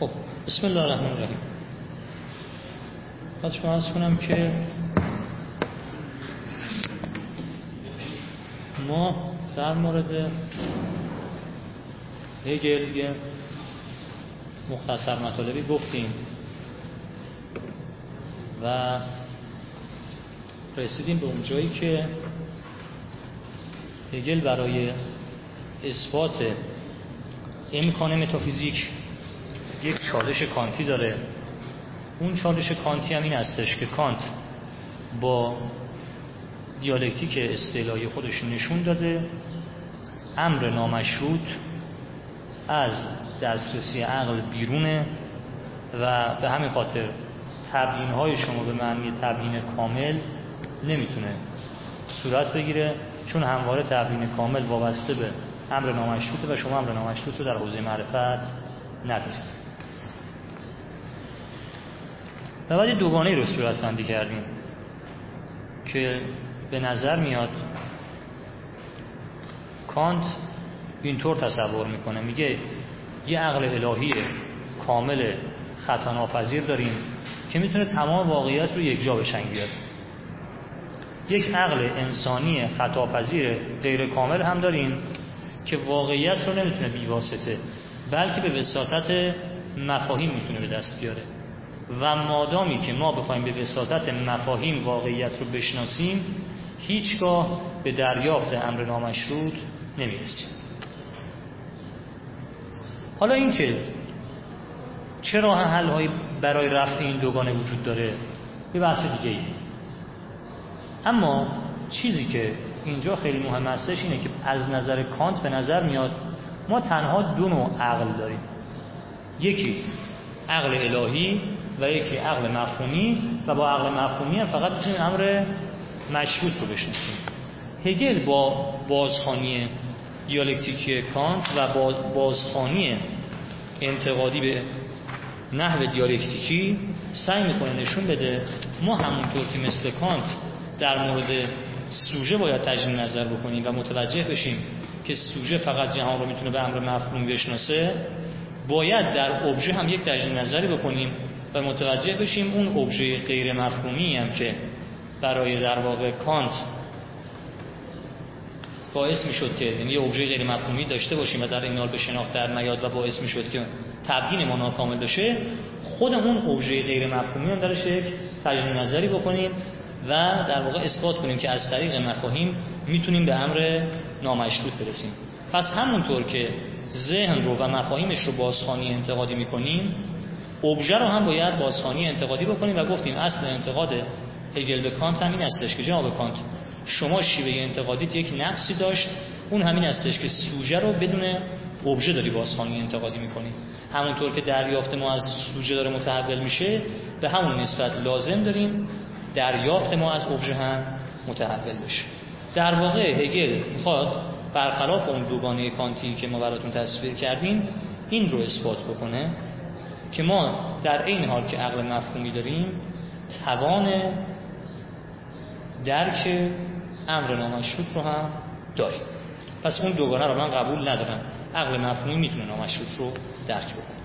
خب بسم الله الرحمن الرحیم. باید شما عرض کنم که ما در مورد هگل یه مختصر مطالبی گفتیم و رسیدیم به اون جایی که هگل برای اثبات امکان متافیزیک یک چالش کانتی داره. اون چالش کانتی هم این هستش که کانت با دیالکتیک اصطلاحی خودش نشون داده امر نامشروط از دسترسی عقل بیرونه و به همین خاطر تبیین‌های شما به معنی تبیین کامل نمیتونه صورت بگیره، چون همواره تبیین کامل وابسته به امر نامشروطه و شما امر نامشروط رو در حوزه معرفت ندارید. و بعد دوگانه‌ای رو صورت بندی کردیم که به نظر میاد کانت اینطور تصور میکنه، میگه یه عقل الهی کامل خطا ناپذیر داریم که میتونه تمام واقعیت رو یک جا به چنگ بیاره. یک عقل انسانی خطاپذیر غیر کامل هم داریم که واقعیت رو نمیتونه بیواسطه بلکه به وساطت مفاهیم میتونه به دست بیاره و مادامی که ما بخوایم به وساطت مفاهیم واقعیت رو بشناسیم هیچگاه به دریافت امر نامشروط نمیرسیم. حالا این که چه راه حل‌هایی برای رفع این دوگانه وجود داره یه بحث دیگه ای. اما چیزی که اینجا خیلی مهم هستش اینه که از نظر کانت به نظر میاد ما تنها دو نوع عقل داریم، یکی عقل الهی و یکی عقل مفهومی و با عقل مفهومی هم فقط میتونیم امر مشروط رو بشناسیم. هگل با بازخوانی دیالکتیکی کانت و با بازخوانی انتقادی به نحو دیالکتیکی سعی میکنه نشون بده ما همونطور که مثل کانت در مورد سوژه باید تجدید نظر بکنیم و متوجه بشیم که سوژه فقط جهان رو میتونه به امر مفهومی بشناسه، باید در ابژه هم یک تجدید نظری بکنیم و متوجه بشیم اون ابژه غیر مفهومی هم که برای در واقع کانت باعث میشد که یعنی ابژه غیر مفهومی داشته باشیم و در این حال به شناخت در نیاد و باعث میشد که تبیین ما ناکامل بشه، خود اون ابژه غیر مفهومی هم درش یک تجدید نظری بکنیم و در واقع اثبات کنیم که از طریق مفاهیم میتونیم به امر نامشروط برسیم. پس همونطور که ذهن رو و مفاهیمش رو بازخوانی انتقادی میکنیم، ابژه رو هم باید بازخوانی انتقادی بکنیم و گفتیم اصل انتقاد هگل به کانت همین هستش که جناب کانت شما شیوه انتقادیت یک نقصی داشت، اون همین هستش که سوژه رو بدون ابژه داری بازخوانی انتقادی میکنی. همونطور که دریافت ما از سوژه داره متحول میشه، به همون نسبت لازم داریم دریافت ما از ابژه هم متحول بشه. در واقع هگل میخواد برخلاف اون دوگانه کانتی که ما براتون تصویر کردیم این رو اثبات بکنه که ما در این حال که عقل مفهومی داریم توان درک امر نامشروط رو هم داریم. پس اون دوگانه رو من قبول ندارم، عقل مفهومی میتونه نامشروط رو درک بکنه.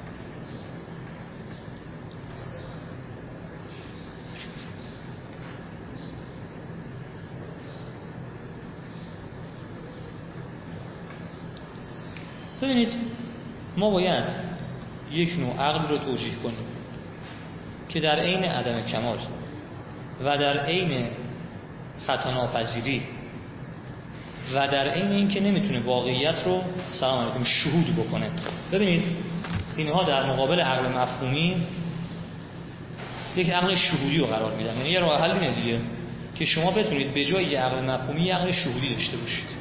ببینید ما باید یک نوع عقل رو توجیه کنیم که در عین عدم کمال و در عین خطا ناپذیری و در عین اینکه نمیتونه واقعیت رو سلام علیکم شهود بکنه. ببینید اینها در مقابل عقل مفهومی یک عقل شهودی رو قرار میدن. یعنی یه راه حل اینه دیگه که شما بتونید به جای یه عقل مفهومی یه عقل شهودی داشته باشید.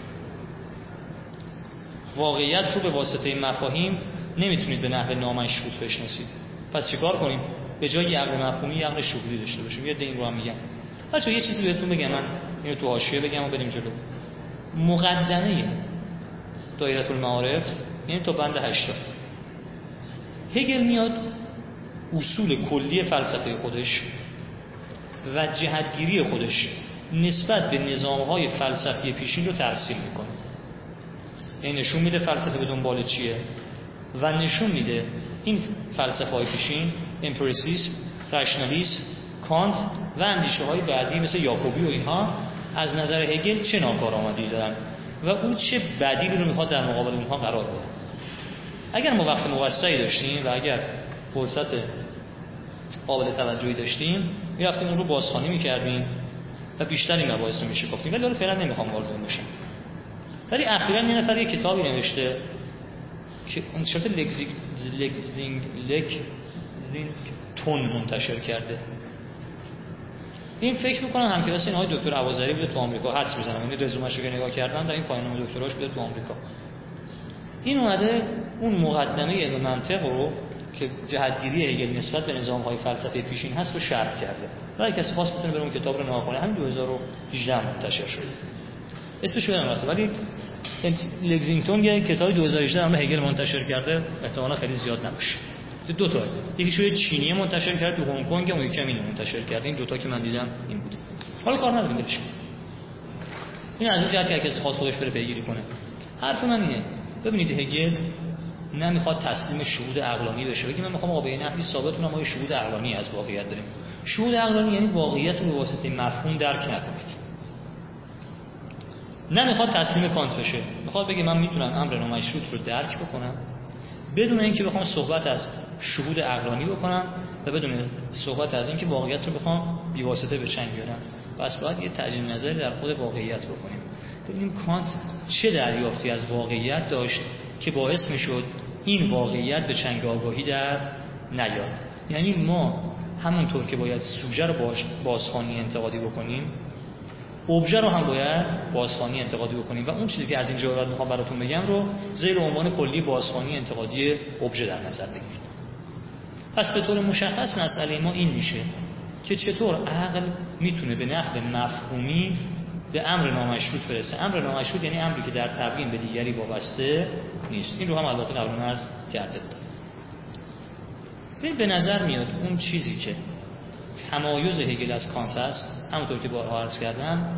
واقعیت رو به واسطه مفاهیم نمیتونید به نحو نامشروط بشناسید. پس چیکار کنیم؟ به جای یه عقل مفهومی یه عقل شهودی داشته باشیم. یه این رو هم میگم. بچه‌ها یه چیزی بهتون بگم، من اینو تو حاشیه بگم و بریم جلو. مقدمه دایره المعارف یعنی تا بند 80 هگل میاد اصول کلی فلسفه خودش و جهتگیری خودش نسبت به نظام‌های فلسفی پیشین رو ترسیم میکنه. این نشون میده فلسفه به دنبال چیه و نشون میده این فلسفه‌های پیشین، امپریسیسم، رشنالیسم، کانت و اندیشه‌های بعدی مثل یاکوبی و اینها از نظر هگل چه ناکارآمدی دارن و او چه بدیلی رو میخواد در مقابل اونها قرار بده. اگر ما وقت موسعی داشتیم و اگر فرصت قابل توجهی داشتیم میرفتیم اون رو بازخوانی میکردیم و بیشتر این مباحث رو میشکافتیم، ولی فعلا نمیخوام وارد اون بشم. ولی اخیراً یه نفر یه کتابی نوشته که اون شرط لگزینگتون منتشر کرده. این فکر میکنم همکلاسی این آقای دکتر اوازری بوده تو آمریکا، حدس میزنم، این رزومه‌شو که نگاه کردم در این پایان دکتراش بوده تو آمریکا. این اومده اون مقدمه علم منطق رو که جهتگیری هگل نسبت به نظام‌های فلسفه پیشین هست رو شرح کرده. برای کسی خواست میتونه بره اون کتاب رو نگاه کنه. همین 2018 منتشر شده. اسمش یادم رفته ولی لگزینگتون یه کتابی 2018 هم هگل منتشر کرده، احتمالاً خیلی زیاد نباشه. دو تا، یکیشو یه چینی منتشر کرد تو هنگ کنگ، اون یکی اینو منتشر کرد. این دو تا که من دیدم این بود. حالا کار نداریم بهش. این از این جهت که کسی خواست خودش بره پیگیری کنه. حرف من اینه، ببینید هگل نمیخواد تسلیم شهود عقلانی بشه. بگیم من میخوام آقا به نحوی ثابت کنم ما شهود عقلانی از واقعیت داریم. شهود عقلانی یعنی واقعیت رو به واسطه مفهوم درک نکنید. نمیخواد تسلیم کانت بشه. میخواد بگه من میتونم امر نامشروط رو درک بکنم بدون اینکه بخوام صحبت از شهود عقلانی بکنم و بدون صحبت از اینکه واقعیت رو بخوام بی واسطه به چنگ بیارم. پس باید یه تجزیه نظری در خود واقعیت بکنیم. ببینیم کانت چه دریافتی از واقعیت داشت که باعث میشد این واقعیت به چنگ آگاهی در نیاد. یعنی ما همونطور که باید سوژه رو بازخوانی انتقادی بکنیم، ابژه رو هم باید بازخوانی انتقادی بکنیم و اون چیزی که از اینجا بعد میخوام براتون بگم رو زیر عنوان کلی بازخوانی انتقادی ابژه در نظر بگیرید. پس به طور مشخص مسئله ما این میشه که چطور عقل میتونه به نحو مفهومی به امر نامشروط برسه. امر نامشروط یعنی امری که در تبیین به دیگری وابسته نیست. این رو هم البته قبلا عرض کرده بودم. به نظر میاد اون چیزی که تمایز هگل از کانت است، همونطور که بارها عرض کردم،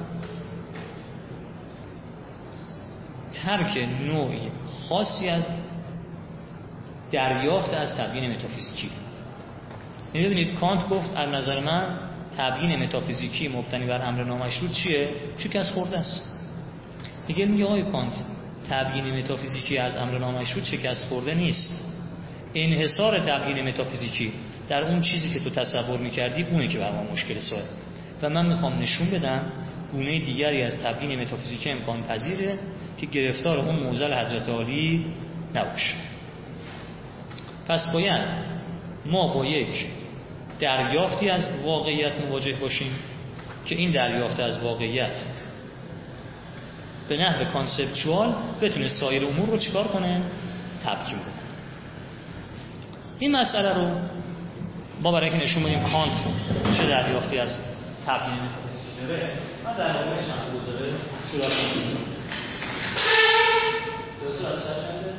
ترک نوعی خاصی از دریافت از تبیین متافیزیکی. یعنی ببینید کانت گفت از نظر من تبیین متافیزیکی مبتنی بر امر نامشروط چیه؟ شکست خورده است. هگل میگه آقای کانت تبیین متافیزیکی از امر نامشروط شکست خورده نیست. انحصار تبیین متافیزیکی در اون چیزی که تو تصور میکردی اونه که بر ما مشکل سازه و من میخوام نشون بدم گونه دیگری از تبیین متافیزیکی امکان پذیره که گرفتار اون معضل حضرت عالی نباشه. پس باید ما با یک دریافتی از واقعیت مواجه باشیم که این دریافت از واقعیت به نحو کانسپچوال بتونه سایر امور رو چیکار کنه؟ تبیین کنه. این مسئله رو ما برای اینکه نشون بدیم کانت چه دریافتی از تبیین متافیزیکی داره، من در واقع چند گذاره صورت می‌گیرم. درست است چنده؟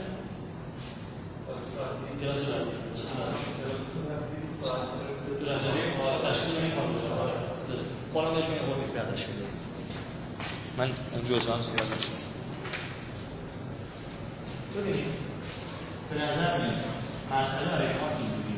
درست است. خودم بهش میگم خود می‌کرد تشکیل دادم. من جزوان سیاه داشتم. ببینید به نظر میاد مسئله برای کانت اینجوری.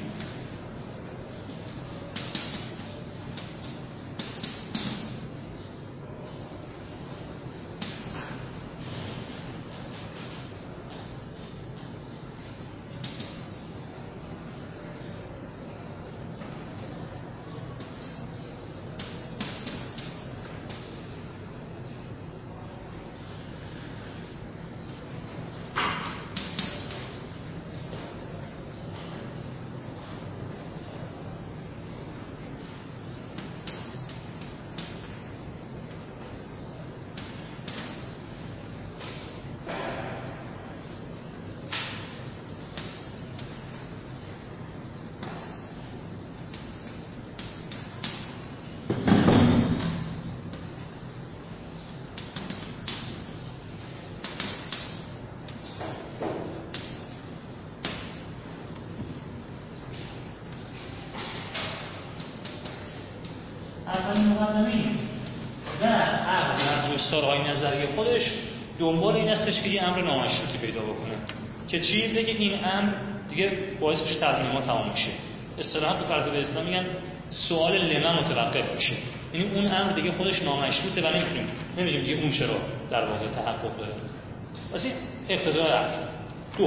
اولین مقدمه و عقل در جستارهای نظری خودش دنبال این استش که یه امر نامشروطی پیدا بکنه که چی؟ بگه این امر دیگه باعث میشه تبیین ما تمام میشه. اصطلاحاً تو فلسفه اسلام میگن سوال لمن متوقف میشه، یعنی اون امر دیگه خودش نامشروطه و نمیگیم دیگه اون چرا در واقع تحقق داره. واسه اقتضای عقل. دو،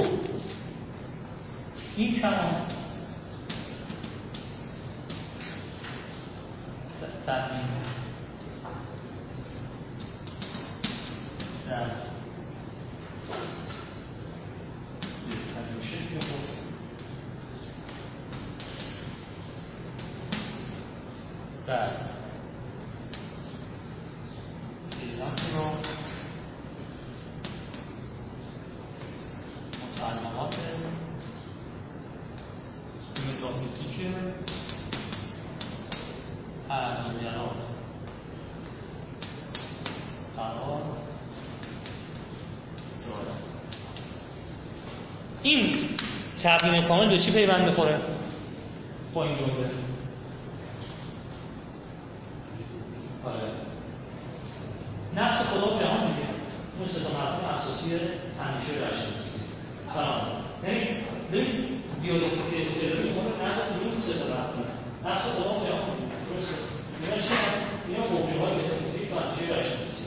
این کلام تبیین در در ایران متعلقات متافیزیک عقل‌گرا قرار دارد. این تبیین کامل به چی پیوند میخوره؟ با این جمله نفس خدا و جهان میگه اون سه تا مفهوم اساسی همیشه رشت‌نویسی. سلام. یعنی ببین بیولوژی استعلامی مورد نقد اون سه تا مفهوم نفس خدا و جهان میگه. درسته؟ اینا چی هست؟ اینا موضوعات متافیزیک و همیشه رشت‌نویسی.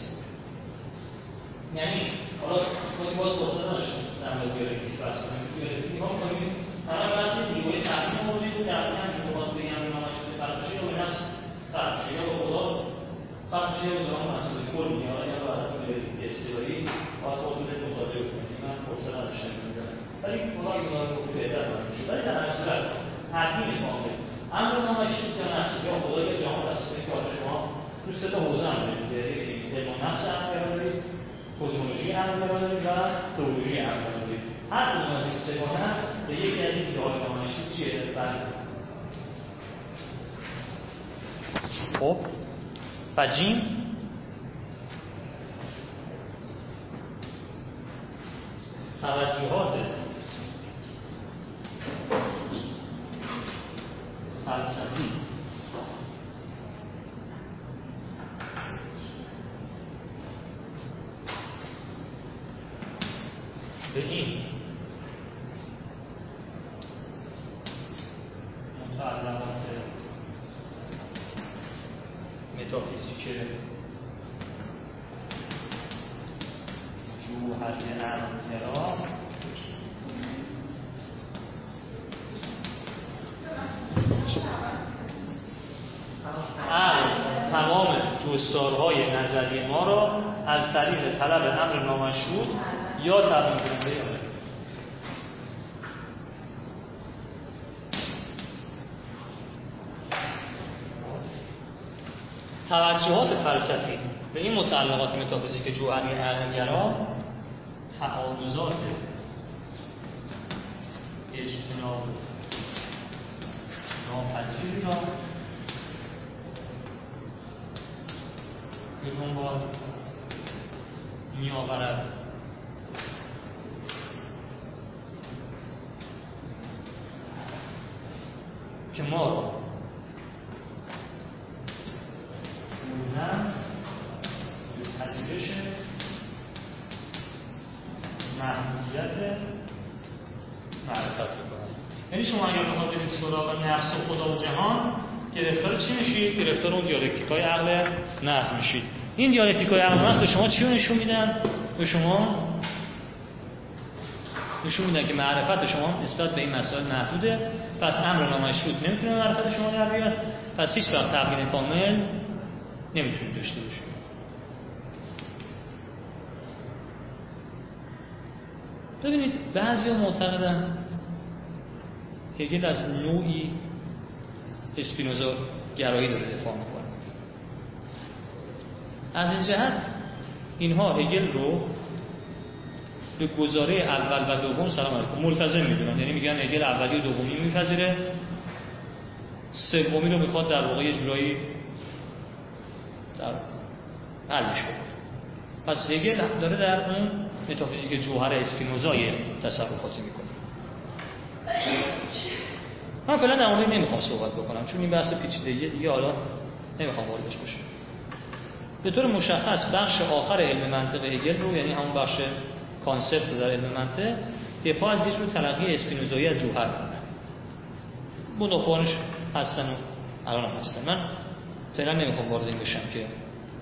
یعنی حالا خودی باز فرصت نداشتیم در مورد بیولوژی بحث کنیم. بیولوژی ما می‌خوایم همه بحث دیگه تبیین موضوعی بود در واقع همین بخواد بگم نامشروط فرق میشه یا به نفس فرق میشه یا به خدا فرق میشه یا به زمان مسئله کل میاد یا به عدد بیولوژی استوایی باید خودتون مطالعه کنید. من فرصت نداشتم می‌ذارم. ولی خدا این رو گفت بهتر میشه. ولی در هر صورت تبیین کامل امر نامشروط یا نفس یا خدا یا جهان هستید که شما تو سه تا حوزه هم دارید. یکی علم نفس عقل دارید، کوزمولوژی عقل دارید و تئولوژی عقل دارید. هر کدوم از این سه گانه به یکی از این ایده‌های نامشروط چیه؟ خب و جیم توجهات فلسفی به این متعلقات متافیزیک جوهری عقل‌گرا تمام جستارهای نظری ما را از طریق طلب امر نامشروط یا تبیین کننده آن. توجهات فلسفی به این متعلقات متافیزیک جوهری عقل‌گرا تعارضات اجتناب ناپذیری را به دنبال می‌آورد که ما را پذیرش محدودیت معرفت می‌کنند. یعنی شما اگر بخواید برید سراغ نفس و خدا و جهان گرفتار چی میشید؟ گرفتار اون دیالکتیکای عقل نحس میشید. این دیالکتیکای عقل نحس به شما چی رو نشون میدن؟ به شما نشون میدن که معرفت شما نسبت به این مسائل محدوده، پس امر نامشروط نمیتونه معرفت شما در بیاد، پس هیچ وقت تبیین کامل نمیتونید داشته باشید. ببینید بعضی ها معتقدند هگل از نوعی اسپینوزا گرایی داره دفاع میکنه. از این جهت اینها هگل رو به گزاره اول و دوم سلام علیکم ملتزم میدونن، یعنی میگن هگل اولی و دومی میپذیره، سومی رو میخواد در واقع یه جورایی در حلش کنه. پس هگل داره در اون متافیزیک جوهر اسپینوزای تصرفاتی میکنه. من فعلا در موردش نمیخوام صحبت بکنم چون این بحث پیچیده‌ایه دیگه، حالا نمیخوام واردش بشم. به طور مشخص بخش آخر علم منطق هگل رو، یعنی همون بخش کانسپت در علم منطق، دفاع از یه جور تلقی اسپینوزایی از جوهر میکنن. مدافعانش هستن و الان هم هستن. من فعلا نمیخوام وارد این بشم که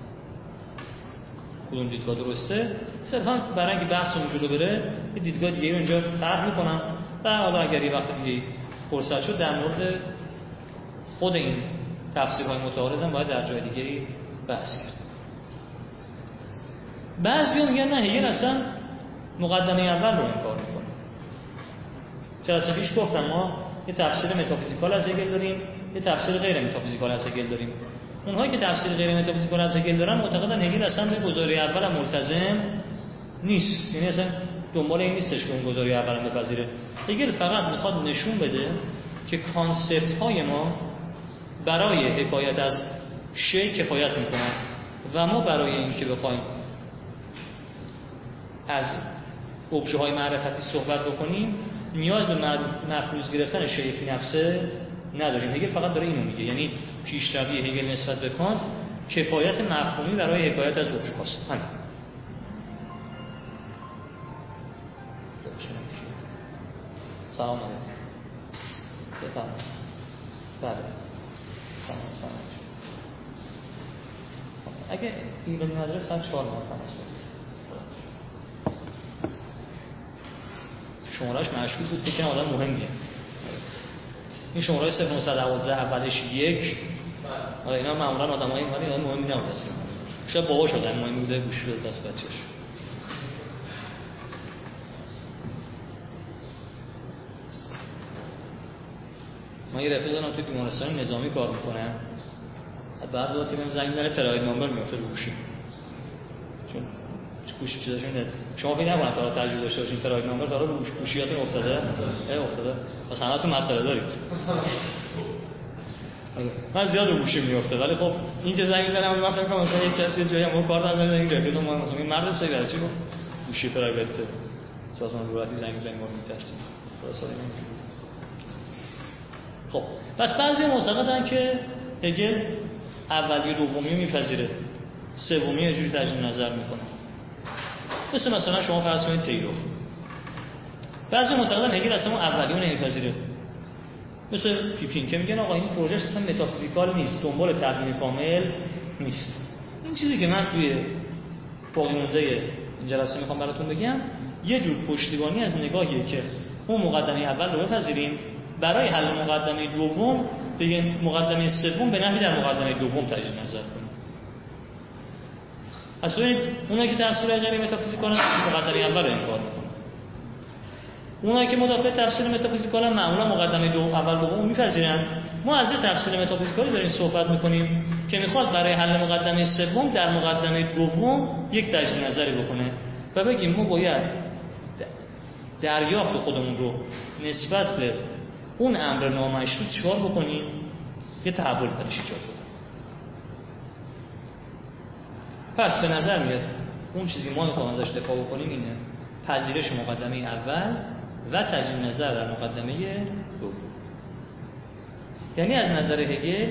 کدوم دیدگاه درسته، صرفا برای اینکه بحث اون جلو بره یه دیدگاه دیگه رو اینجا طرح میکنم و حالا اگر یه وقت دیگه فرصت شد در مورد خود این تفسیرهای متعارض هم باید در جای دیگری بحث کرد. بعضیا میگن نه، هگل اصلا مقدمه اول رو انکار میکنه. جلسه پیش گفتم ما یه تفسیر متافیزیکال از هگل داریم، یه تفسیر غیر متافیزیکال از هگل داریم. اونهایی که تفسیر غیر متافیزیکال از هگل دارن معتقدن هگل اصلا به گزاره اول هم ملتزم نیست، یعنی اصلا دنبال این نیستش که اون گزاره اول هم بپذیره. هگل فقط میخواد نشون بده که کانسپت های ما برای حکایت از شی کفایت میکنن و ما برای اینکه بخوایم از ابژه های معرفتی صحبت بکنیم نیاز به مفروض گرفتن شی فی نفسه نداریم. هگل فقط داره اینو میگه، یعنی پیشروی هگل نسبت به کانت کفایت مفهومی برای حکایت از ابژه هاست. همین. سلام علیکم. بفرمایید. بله. سلام. اگه ایرانی نداره ساعت 4 تماس بگیرید. شماره‌اش مشهور بود، فکر کنم آدم مهمیه. این شماره 0912 اولش 1. آره اینا معمولا آدمای مهمی نبودن اصلا. شاید بابا شدن مهم بوده گوش داد دست بچه‌ش. من یه رفیق دارم توی بیمارستان نظامی کار میکنم. بعد وقتی بهم زنگ میزنه پراید نامبر میفته رو گوشی. چون گوشی چیزاشون نه. شما فکر نکنید تا تجربه داشته باشین پراید نامبر تا رو گوشیاتون افتاده. افتاده. پس همتون مسئله دارید. من زیاد رو گوشی میفته ولی خب این که زنگ میزنم من فکر کنم مثلا یک کسی جایی ما کار دارن این رفیق ما مثلا این مرد سری برای چی گفت گوشی پرایوت سازمان دولتی زنگ میزنیم ما میترسیم. راستا خب پس بعضی معتقدن که هگل اولی و دومی میپذیره، سومی یه جوری تجدید نظر میکنه. مثلا شما فرض کنید تیلور. بعضی معتقدن هگل اصلا اولی رو نمیپذیره. مثل پیپین که میگن آقا این پروژه اصلا متافیزیکال نیست، دنبال تبیین کامل نیست. این چیزی که من توی باقی مونده این جلسه میخوام براتون بگم یه جور پشتیبانی از نگاهیه که اون مقدمه اول رو بپذیریم، برای حل مقدمه دوم بگیم مقدمه سوم به نحوی در مقدمه دوم تجدید نظر کنیم. اصلا اونایی که تفسیر غیر متافیزیکال مقدمه اول رو انکار میکنن. اونایی که مدافع تفسیر متافیزیکال معمولا مقدمه اول دوم میپذیرن. ما از تفسیر متافیزیکالی داریم صحبت میکنیم که میخواد برای حل مقدمه سوم در مقدمه دوم یک تجدید نظری بکنه و بگیم ما باید دریافت خودمون رو نسبت به اون امر نامشروط چیکار بکنیم یه تحول درش ایجاد کنیم. پس به نظر میاد اون چیزی ما میخوایم ازش دفاع بکنیم اینه پذیرش مقدمه اول و تجدید نظر در مقدمه دوم. یعنی از نظر هگل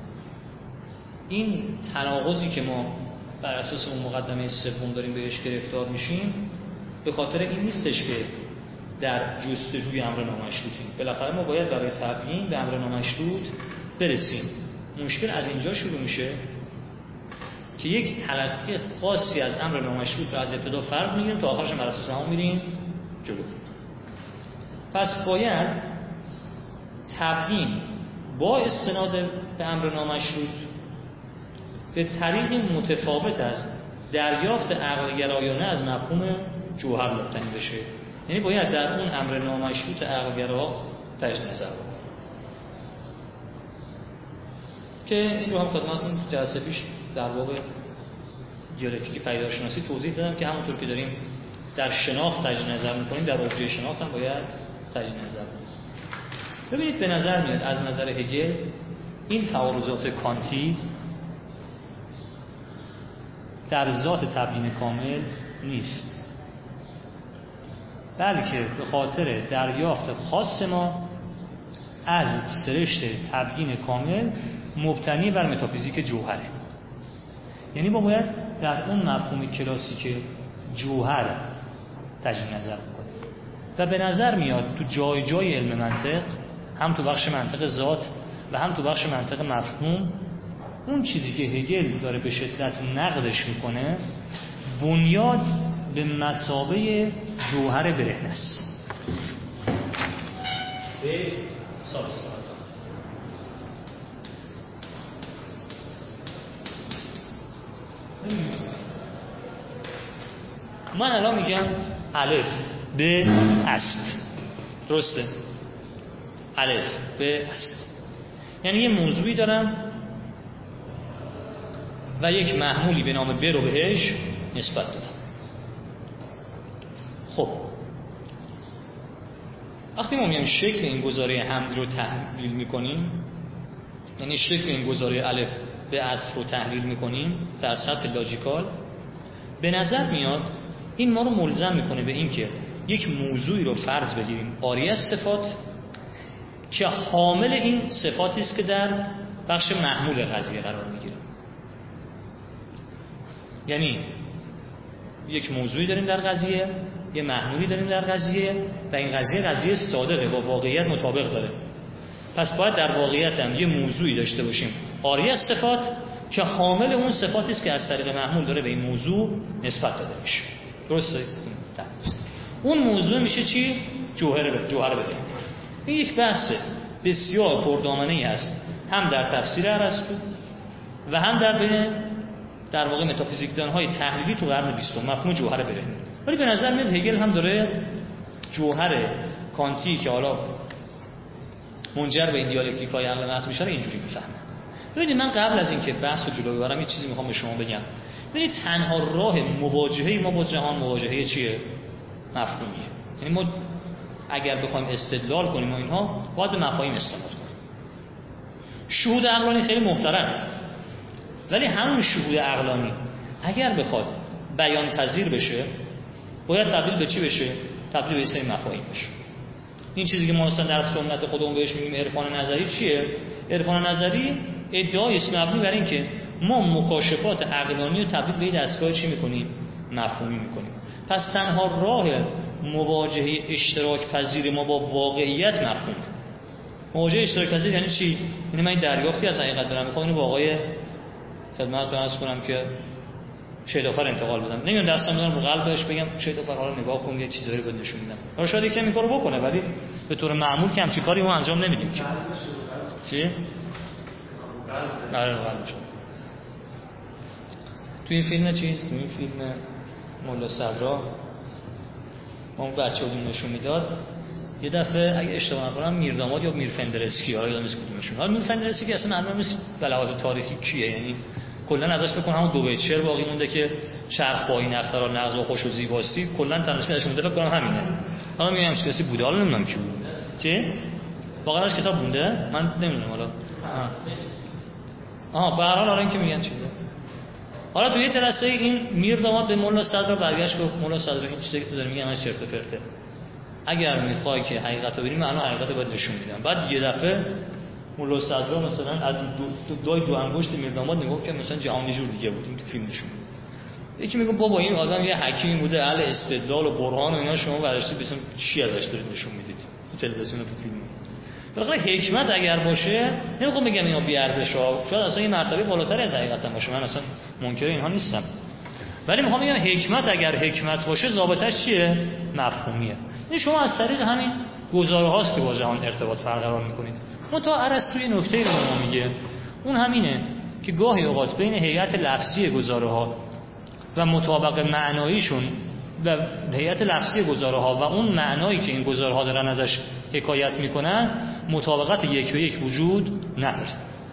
این تناقضی که ما بر اساس اون مقدمه سوم داریم بهش گرفتار میشیم به خاطر این نیستش که در جستجوی امر نامشروطیم. بالاخره ما باید برای تبیین به امر نامشروط برسیم. مشکل از اینجا شروع میشه که یک تلقی خاصی از امر نامشروط رو از ابتدا فرض میگیریم تا آخرش بر اساس اون میریم جلو. پس باید تبیین با استناد به امر نامشروط به طریق متفاوت از دریافت عقل گرایانه از مفهوم جوهر مبتنی بشه. یعنی باید در اون امر نامشروط عقلگرا تجدید نظر بکنیم که این رو هم خدمتتون جلسه پیش در باب دیالکتیک پیدایشناسی توضیح دادم که همونطور که داریم در شناخت تجدید نظر میکنیم در ابژه شناخت هم باید تجدید نظر کنیم. ببینید به نظر میاد از نظر هگل این تعارضات کانتی در ذات تبیین کامل نیست، بلکه به خاطر دریافت خاص ما از سرشت تبیین کامل مبتنی بر متافیزیک جوهره. یعنی ما باید در اون مفهوم کلاسیک جوهر تجدید نظر بکنیم. و به نظر میاد تو جای جای علم منطق، هم تو بخش منطق ذات و هم تو بخش منطق مفهوم، اون چیزی که هگل داره به شدت نقدش میکنه بنیاد به مثابه جوهر برهنه است. به سابسترات من الان میگم الف به است، درسته؟ الف به است یعنی یه موضوعی دارم و یک محمولی به نام ب رو بهش نسبت دادم. خب وقتی ما میایم شکل این گزاره حمل رو تحلیل میکنیم، یعنی شکل این گزاره الف به است رو تحلیل میکنیم در سطح لاجیکال، به نظر میاد این ما رو ملزم میکنه به این که یک موضوعی رو فرض بگیریم عاری از صفات که حامل این صفاتی است که در بخش محمول قضیه قرار میگیره. یعنی یک موضوعی داریم در قضیه، یه محمولی داریم در قضیه و این قضیه صادقه، با واقعیت مطابق داره. پس باید در واقعیت هم یه موضوعی داشته باشیم عاری از صفات که حامل اون صفاتی است که از طریق محمول داره به این موضوع نسبت داده میشه. درسته؟ اون موضوع میشه چی؟ جوهر بده. این یک بحث بسیار پردامنه‌ای است، هم در تفسیر ارسطو و هم در واقع متافیزیکدان‌های تحلیلی تو قرن 20 مفهوم جوهر برهنه. ولی به نظر میاد هگل هم داره جوهر کانتی که حالا منجر به این دیالکتیک‌های عقل محض میشه اینجوری میفهمه. ببینید من قبل از اینکه بحث رو جلو ببرم یه چیزی میخوام به شما بگم. ببینید تنها راه مواجهه ما با جهان مواجهه چیه؟ مفهومیه. یعنی ما اگر بخوایم استدلال کنیم و اینها باید به مفاهیم استناد کنیم. شهود عقلانی خیلی محترم، ولی همون شهود عقلانی اگر بخواد بیان پذیر بشه باید تبدیل به چی بشه؟ تبدیل به سری مفاهیم بشه. این چیزی که ما مثلا در سنت خودمون بهش میگیم عرفان نظری چیه؟ عرفان نظری ادعای است مبنی بر این که ما مکاشفات عقلانی رو تبدیل به این دستگاه چی میکنیم؟ مفهومی میکنیم. پس تنها راه مواجهه اشتراک پذیر ما با واقعیت مفهوم. مواجهه اشتراک پذیر یعنی چی؟ یعنی من دریافتی از حقیقت دارم، میخوام اینو با آقای خدمتتون عرض کنم که شیدافر انتقال بدم، نمیام دستم بزنم رو قلبش بگم شیدافر حالا نگاه کن یه چیزایی رو نشون میدم. حالا شاید یکی این کارو بکنه ولی به طور معمول که همچین کاری ما انجام نمیدیم. چی؟ آره قلبش. تو این فیلم چیز، تو این فیلم مولا صدرا اون بچه‌ها نشون میداد یه دفعه اگه اشتباه نکنم میرداماد یا میرفندرسکی، حالا یادم نیست کدومشون. حالا میرفندرسکی که اصلا معلوم نیست به لحاظ تاریخی کیه، یعنی کلا ازش بکنم همون دو بیت شعر باقی مونده که چرخ با این اخترا نغز و خوش و زیباستی، کلا تناسب ازش مونده، فکر کنم همینه. حالا میگم کسی بوده، حالا نمیدونم کی بود. چه؟ واقعا از کتاب مونده؟ من نمیدونم حالا. به هر حال این که میگن چیزه. حالا تو یه جلسه این میرداماد به مولا صدرا برگشت گفت مولا صدرا این چیزی که تو داری میگی همش چرت و پرته. اگر میخوای که حقیقت رو ببینی من حقیقت رو باید نشون میدم. بعد یه دفعه مولا صدرا مثلا از دو انگشت میرداماد نگاه کرد مثلا جهان یه جور دیگه بود. این تو فیلم نشون میاد. یکی میگه بابا این آدم یه حکیمی بوده، اهل استدلال و برهان و اینا، شما براشتید مثلا چی ازش دارید نشون میدید تو تلویزیون و تو فیلم. بالاخره حکمت اگر باشه نمیخوام بگم اینا بی ارزش ها، شاید اصلا این مرتبه بالاتر از حقیقت هم باشه، من اصلا منکر اینها نیستم، ولی میخوام بگم حکمت اگر حکمت باشه ضابطش چیه؟ مفهومیه. این شما از طریق همین گزاره هاست که با جهان ارتباط برقرار میکنید. اون تا ارسطو یه نکته رو ما میگه، اون همینه که گاهی اوقات بین هیئت لفظی گزاره ها و مطابق معناییشون و هیئت لفظی گزاره ها و اون معنایی که این گزاره ها دارن ازش حکایت میکنن مطابقت یک به یک وجود نداره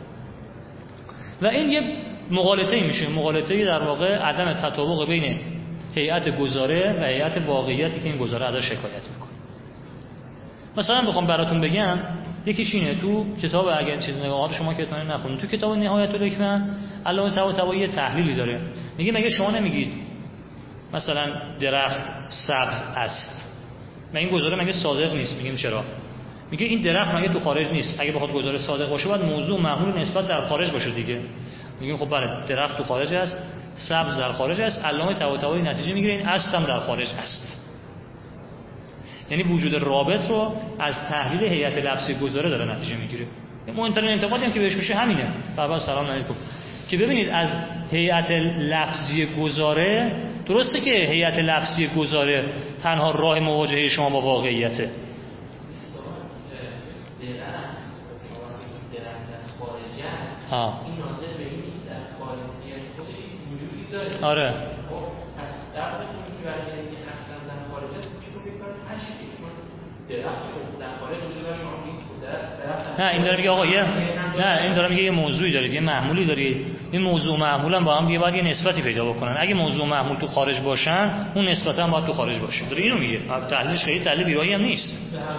و این یه مغالطه‌ای میشه، مغالطه‌ای در واقع عدم تطابق بین هیئت گزاره و هیئت واقعیتی که این گزاره ازش حکایت میکنه. مثلا بخوام براتون بگم یکیش اینه، تو کتاب اگر چیز نگاهات شما که اتمنی نخونید، تو کتاب نهایت الحکمه علامه طباطبایی یه تحلیلی داره، میگه مگه شما نمیگید مثلا درخت سبز است، و این گزاره مگه صادق نیست؟ میگیم چرا؟ میگه این درخت مگه تو خارج نیست؟ اگه بخواد گزاره صادق باشه باید موضوع معمول نسبت در خارج باشه دیگه. میگیم خب بله درخت تو خارج است، سبز در خارج است، علامه طباطبایی نتیجه میگیره این است هم در خارج است. یعنی وجود رابط رو از تحلیل هیئت لفظی گزاره داره نتیجه میگیره. مهمترین انتقادی هم که بهش میشه همینه. بابا سلام علیکم. که ببینید از هیئت لفظی گزاره، درسته که هیئت لفظی گزاره تنها راه مواجهه شما با واقعیته. این ناظر به این در خارجی خودش وجودی داره. آره. خب پس در واقع که برای اینکه رفتن در خارج است چون می‌کنه تشکیل چون درخت در خارج بوده و شما درخت نه این داره میگه آقا نه این داره میگه یه موضوعی دارید، یه محمولی دارید. این موضوع محمول هم با هم باید یه نسبتی پیدا بکنن. اگه موضوع محمول تو خارج باشن اون نسبت هم باید تو خارج باشه. داره اینو میگه. تحلیلش خیلی تحلیل بیراهی هم نیست.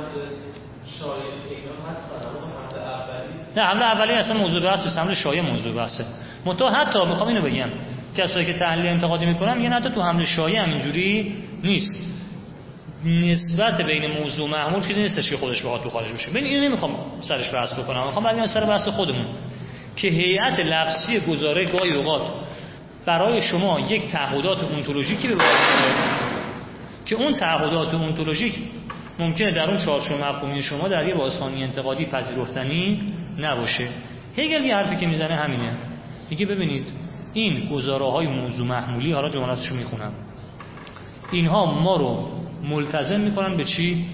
نه حمله اولی اصلا موضوع بحثه، حمله شایع موضوع بحثه. منتها حتی میخوام اینو بگم کسایی که تحلیل انتقادی میکنن میگن حتی تو حمله شایع هم اینجوری نیست. نسبت بین موضوع محمول چیزی نیستش که خودش بخواد تو خارج بشه. ببین اینو نمیخوام سرش بحث بکنم، میخوام برگردم سر بحث خودمون که هیئت لفظی گزاره گاهی اوقات برای شما یک تعهدات اونتولوژیکی به بار میاره که اون تعهدات اونتولوژیک ممکنه در اون چارچوب مفهومی شما در یه بازخوانی انتقادی پذیرفتنی نباشه. هگل یه حرفی که میزنه همینه، میگه ببینید این گزاره‌های موضوع محمولی، حالا جملاتشو میخونم، اینها ما رو ملتزم میکنن به چی؟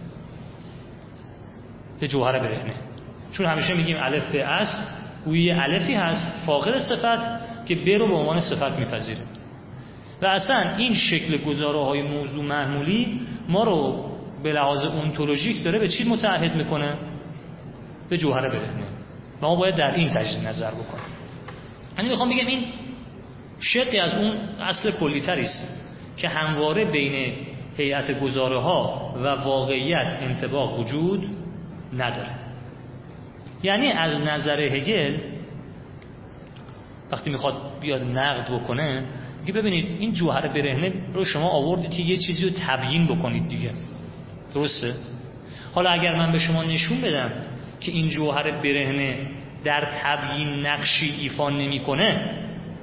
به جوهر برهنه. چون همیشه میگیم الف به است، او یه الفی هست فاقد صفت که ب رو به عنوان صفت میپذیره و اصلا این شکل گزاره‌های موضوع محمولی ما رو به لحاظ اونتولوژیک داره به چی متعهد میکنه؟ به جوهر برهنه. و ما باید در این تجدید نظر بکنیم. یعنی میخوام بگم این شقی از اون اصل کلی‌تری است که همواره بین هیئت گزاره‌ها و واقعیت انطباق وجود نداره. یعنی از نظر هگل وقتی میخواد بیاد نقد بکنه میگه ببینید این جوهر برهنه رو شما آوردید که یه چیزی رو تبیین بکنید دیگه، درسته؟ حالا اگر من به شما نشون بدم که این جوهر برهنه در تبیین نقشی ایفا نمی‌کنه،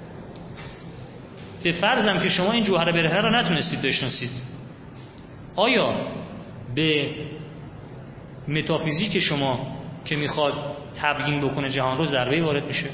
به فرضم که شما این جوهر برهنه رو نتونستید بشناسید، آیا به متافیزیک شما که میخواد تبیین بکنه جهان رو ضربه‌ای وارد میشه؟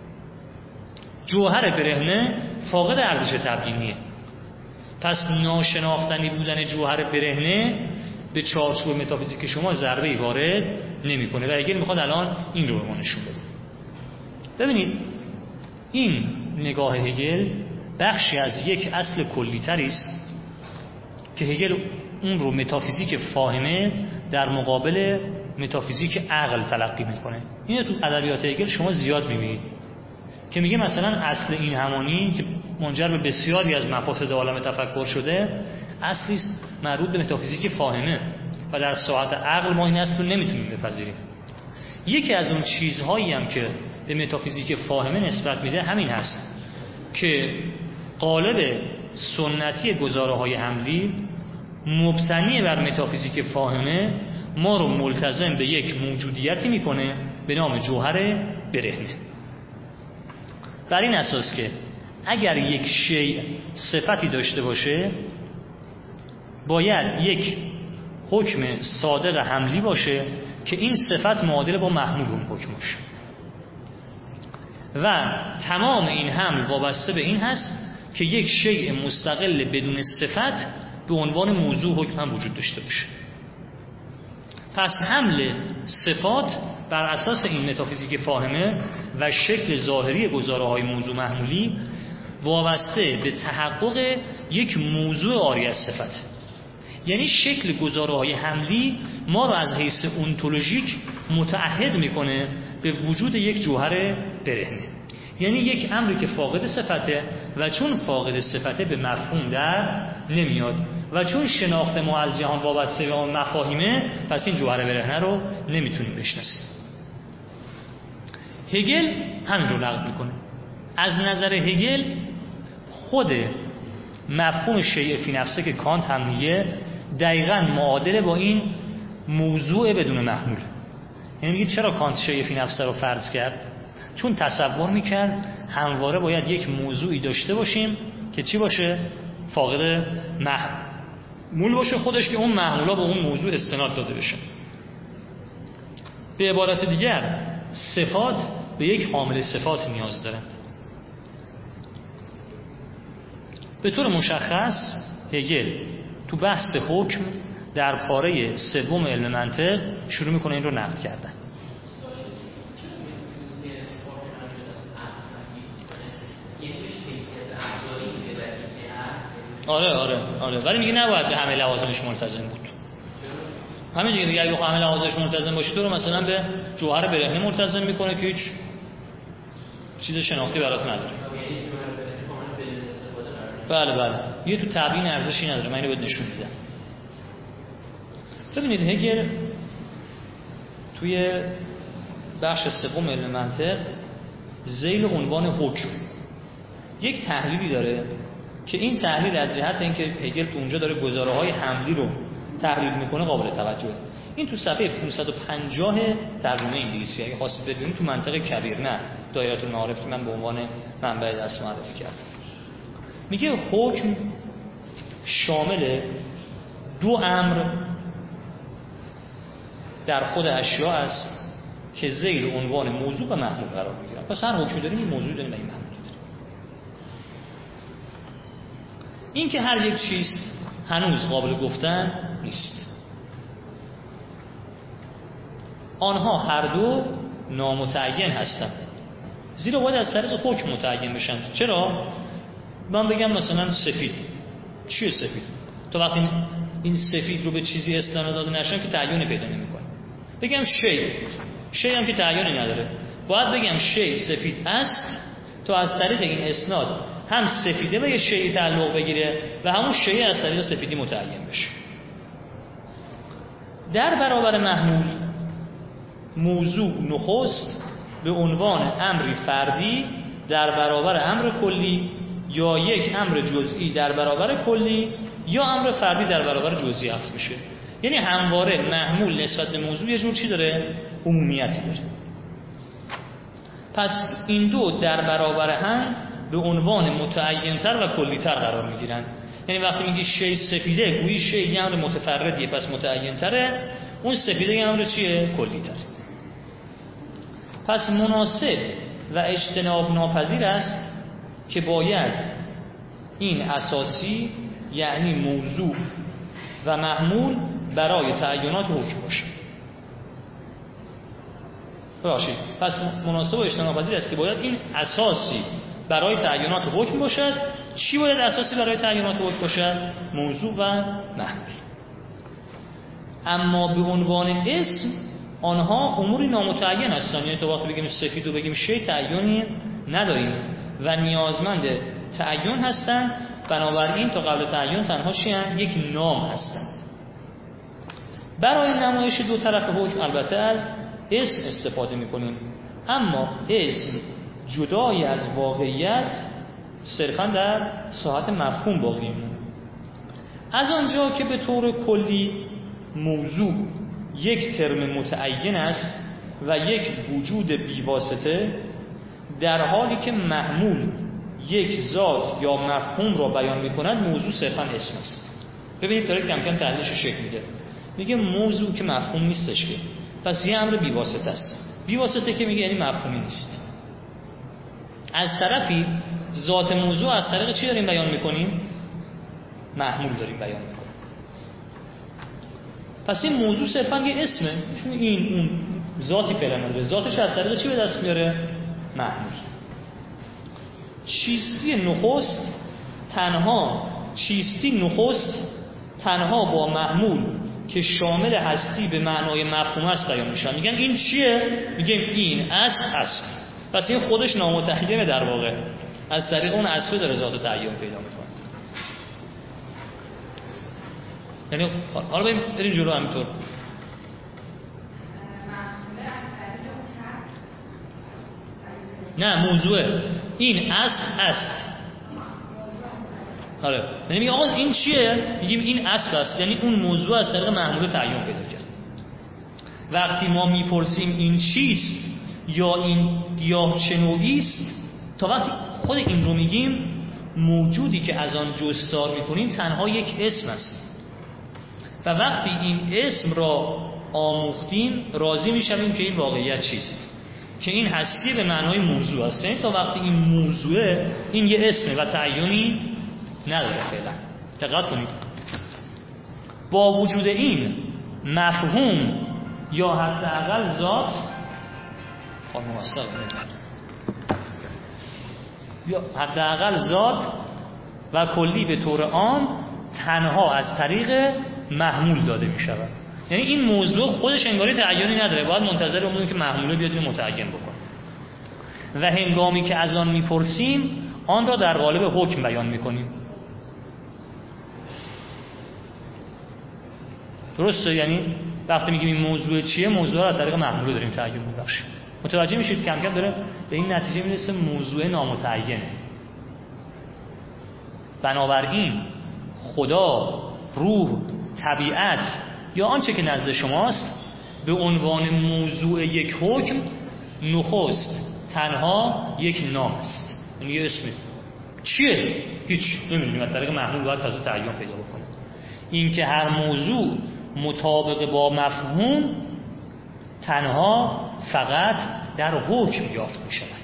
جوهر برهنه فاقد ارزش تبیینیه. پس ناشناختنی بودن جوهر برهنه به چارچوب متافیزیک شما ضربه‌ای وارد نمی‌کنه و هگل میخواد الان این رو به ما نشون بده. ببینید این نگاه هگل بخشی از یک اصل کلی‌تری است که هگل اون رو متافیزیک فاهمه در مقابل متافیزیک عقل تلقی میکنه. اینو تو ادبیات هگل شما زیاد میبینید که میگه مثلا اصل این همانی که منجر به بسیاری از مفاسد عالم تفکر شده اصلی است مربوط به متافیزیک فاهمه و در ساحت عقل ما این اصل رو نمیتونیم بپذیریم. یکی از اون چیزهایی هم که به متافیزیک فاهمه نسبت میده همین هست که قالب سنتی گزاره‌های حملی مبتنی بر متافیزیک فاهمه ما رو ملتزم به یک موجودیتی میکنه به نام جوهر برهنه. بر این اساس که اگر یک شیء صفتی داشته باشه باید یک حکم صادق حملی باشه که این صفت معادل با محمول اون حکم باشه و تمام این حمل وابسته به این هست که یک شیء مستقل بدون صفت به عنوان موضوع حکم هم وجود داشته باشه. پس حمل صفات بر اساس این متافیزیک فاهمه و شکل ظاهری گزاره‌های موضوع محمولی وابسته به تحقق یک موضوع عاری از صفت. یعنی شکل گزاره‌های حملی ما رو از حیث اونتولوژیک متعهد میکنه به وجود یک جوهر برهنه، یعنی یک امری که فاقد صفته و چون فاقد صفته به مفهوم در نمیاد و چون شناخت ما از جهان وابسته به آن مفاهیمه پس این جوهر برهنه رو نمیتونیم بشناسیم. هگل همین رو نقد میکنه. از نظر هگل خود مفهوم شیء فی نفسه که کانت هم میگه دقیقاً معادله با این موضوع بدون محمول. یعنی میگه چرا کانت شیء فی نفسه رو فرض کرد؟ چون تصور میکرد همواره باید یک موضوعی داشته باشیم که چی باشه؟ فاقد محمول باشه خودش که اون محمولا به اون موضوع استناد داده بشه. به عبارت دیگر صفات به یک حامل صفات نیاز دارند. به طور مشخص هگل تو بحث حکم در پاره سوم علم منطق شروع میکنه این رو نقد کردن. آره ولی میگه نباید به همه لوازمش ملتزم بود. همین دیگه اگه همه لوازمش ملتزم باشه تو رو مثلا به جوهر برهنه ملتزم میکنه که هیچ چیز شناختی برات نداره. بله یه تو تبیین ارزشی نداره. من اینو بهت نشون میدم. ببینید هگل توی بخش سوم علم منطق ذیل عنوان حکم یک تحلیلی داره که این تحلیل از جهت اینکه هگل تو اونجا داره گزاره‌های حملی رو تحلیل میکنه قابل توجهه. این تو صفحه 550 ترجمه انگلیسی اگه خواستید ببینید تو منطق کبیر، نه دایره المعارف که من به عنوان منبع درس معرفی کردم. میگه حکم شامل دو امر در خود اشیاء است که ذیل عنوان موضوع و محمول قرار میگیرن. پس هر حکمی داریم این موضوع داریم و این محمول داریم. این که هر یک چیست هنوز قابل گفتن نیست. آنها هر دو نامتعین هستند، زیرا باید از طریق حکم متعین بشن. چرا؟ من بگم مثلا سفید، چیه سفید؟ تو وقتی این سفید رو به چیزی استناد داده نشن که تعیینی پیدا نمی‌کنه. بگم شی هم که تعیینی نداره، باید بگم شی سفید است تا از طریق این اسناد هم سفیده و یه شی تعلق بگیره و همون شی از طریق سفیدی متعین بشه. در برابر محمول، موضوع نخست به عنوان امری فردی در برابر امر کلی یا یک امر جزئی در برابر کلی یا امر فردی در برابر جزئی عکس میشه. یعنی همواره محمول نسبت به موضوع یه جور چی داره؟ عمومیتی داره. پس این دو در برابر هم به عنوان متعین‌تر و کلی‌تر قرار میگیرن. یعنی وقتی میگی شی سفیده گویی شی یه امر متفردیه پس متعین‌تره، اون سفیده یه امر چیه؟ کلی‌تر. پس مناسب و اجتناب ناپذیر است که باید این اساسی یعنی موضوع و محمول برای تعیینات حکم باشه. باشید پس مناسب و اجتناب ناپذیر است که باید این اساسی برای تعیینات حکم باشد. چی باید اساسی برای تعیینات حکم باشد؟ موضوع و محمول. اما به عنوان اسم آنها اموری نامتعین هستند. یعنی تو وقتی بگیم سفید و بگیم شی تعیینی نداریم و نیازمند تعیین هستند. بنابراین تا قبل تعیین تنها شیان یک نام هستند. برای نمایش دو طرف حکم البته از اسم استفاده می‌کنیم، اما اسم جدای از واقعیت صرفاً در ساحت مفهوم باقی می‌مونه. از آنجا که به طور کلی موضوع یک ترم متعین است و یک وجود بیواسطه، در حالی که محمول یک ذات یا مفهوم را بیان می‌کند، موضوع صرفاً اسم است. ببینید داره کم کم تحلیلش شکل میده. میگه موضوع که مفهوم نیستش که، پس یه امر بیواسطه است. بیواسطه که میگه یعنی مفهومی نیست. از طرفی ذات موضوع از طریق چی داریم بیان میکنیم؟ محمول داریم بیان میکنیم. پس این موضوع صرفاً یه اسمه، چون این اون ذاتی فعلا نداره. ذاتش از طریق چی به دست میاره؟ محمول. چیستی نخست تنها با محمول که شامل هستی به معنای مفهوم است بیان میشه. میگن این چیه؟ میگیم این است. پس این خودش نامتعینه در واقع. از طریق اون اصله داره ذات تعین پیدا میکنه. یعنی حالا بریم جلو همینطور. نه موضوعه. این است. آره. یعنی میگه آقا این چیه؟ میگیم این اصل است. یعنی اون موضوع از طریق محمول تعین پیدا کرد. وقتی ما میپرسیم این چیست یا این گیاه چه نوعی است، تا وقتی خود این رو میگیم موجودی که از آن جستار میکنیم تنها یک اسم است. و وقتی این اسم را آموختیم راضی میشویم که این واقعیت چیست، که این هستی به معنای موضوع است. تا وقتی این موضوعه، این یه اسمه و تعیینی نداره فعلا. دقت کنید، با وجود این مفهوم یا حداقل ذات یا حداقل ذات و کلی به طور عام تنها از طریق محمول داده می شود. یعنی این موضوع خودش انگاری تعیینی نداره، باید منتظر بمونیم که محموله بیاد اینو متعین بکنه و هنگامی که از آن میپرسیم آن را در قالب حکم بیان میکنیم. درسته؟ یعنی وقتی میگیم این موضوع چیه، موضوع را از طریق محموله داریم تعیین میبخشیم. متوجه میشید کم کم داره به این نتیجه میرسه موضوع نامتعینه. بنابراین خدا، روح، طبیعت یا آنچه که نزد شماست به عنوان موضوع یک حکم نخست تنها یک نام است، یعنی یه اسم. چیه؟ هیچ نمیدونیم، از طریق محمول باید تازه تعیین پیدا بکنه. این که هر موضوع مطابق با مفهوم تنها فقط در حکم یافت می شود.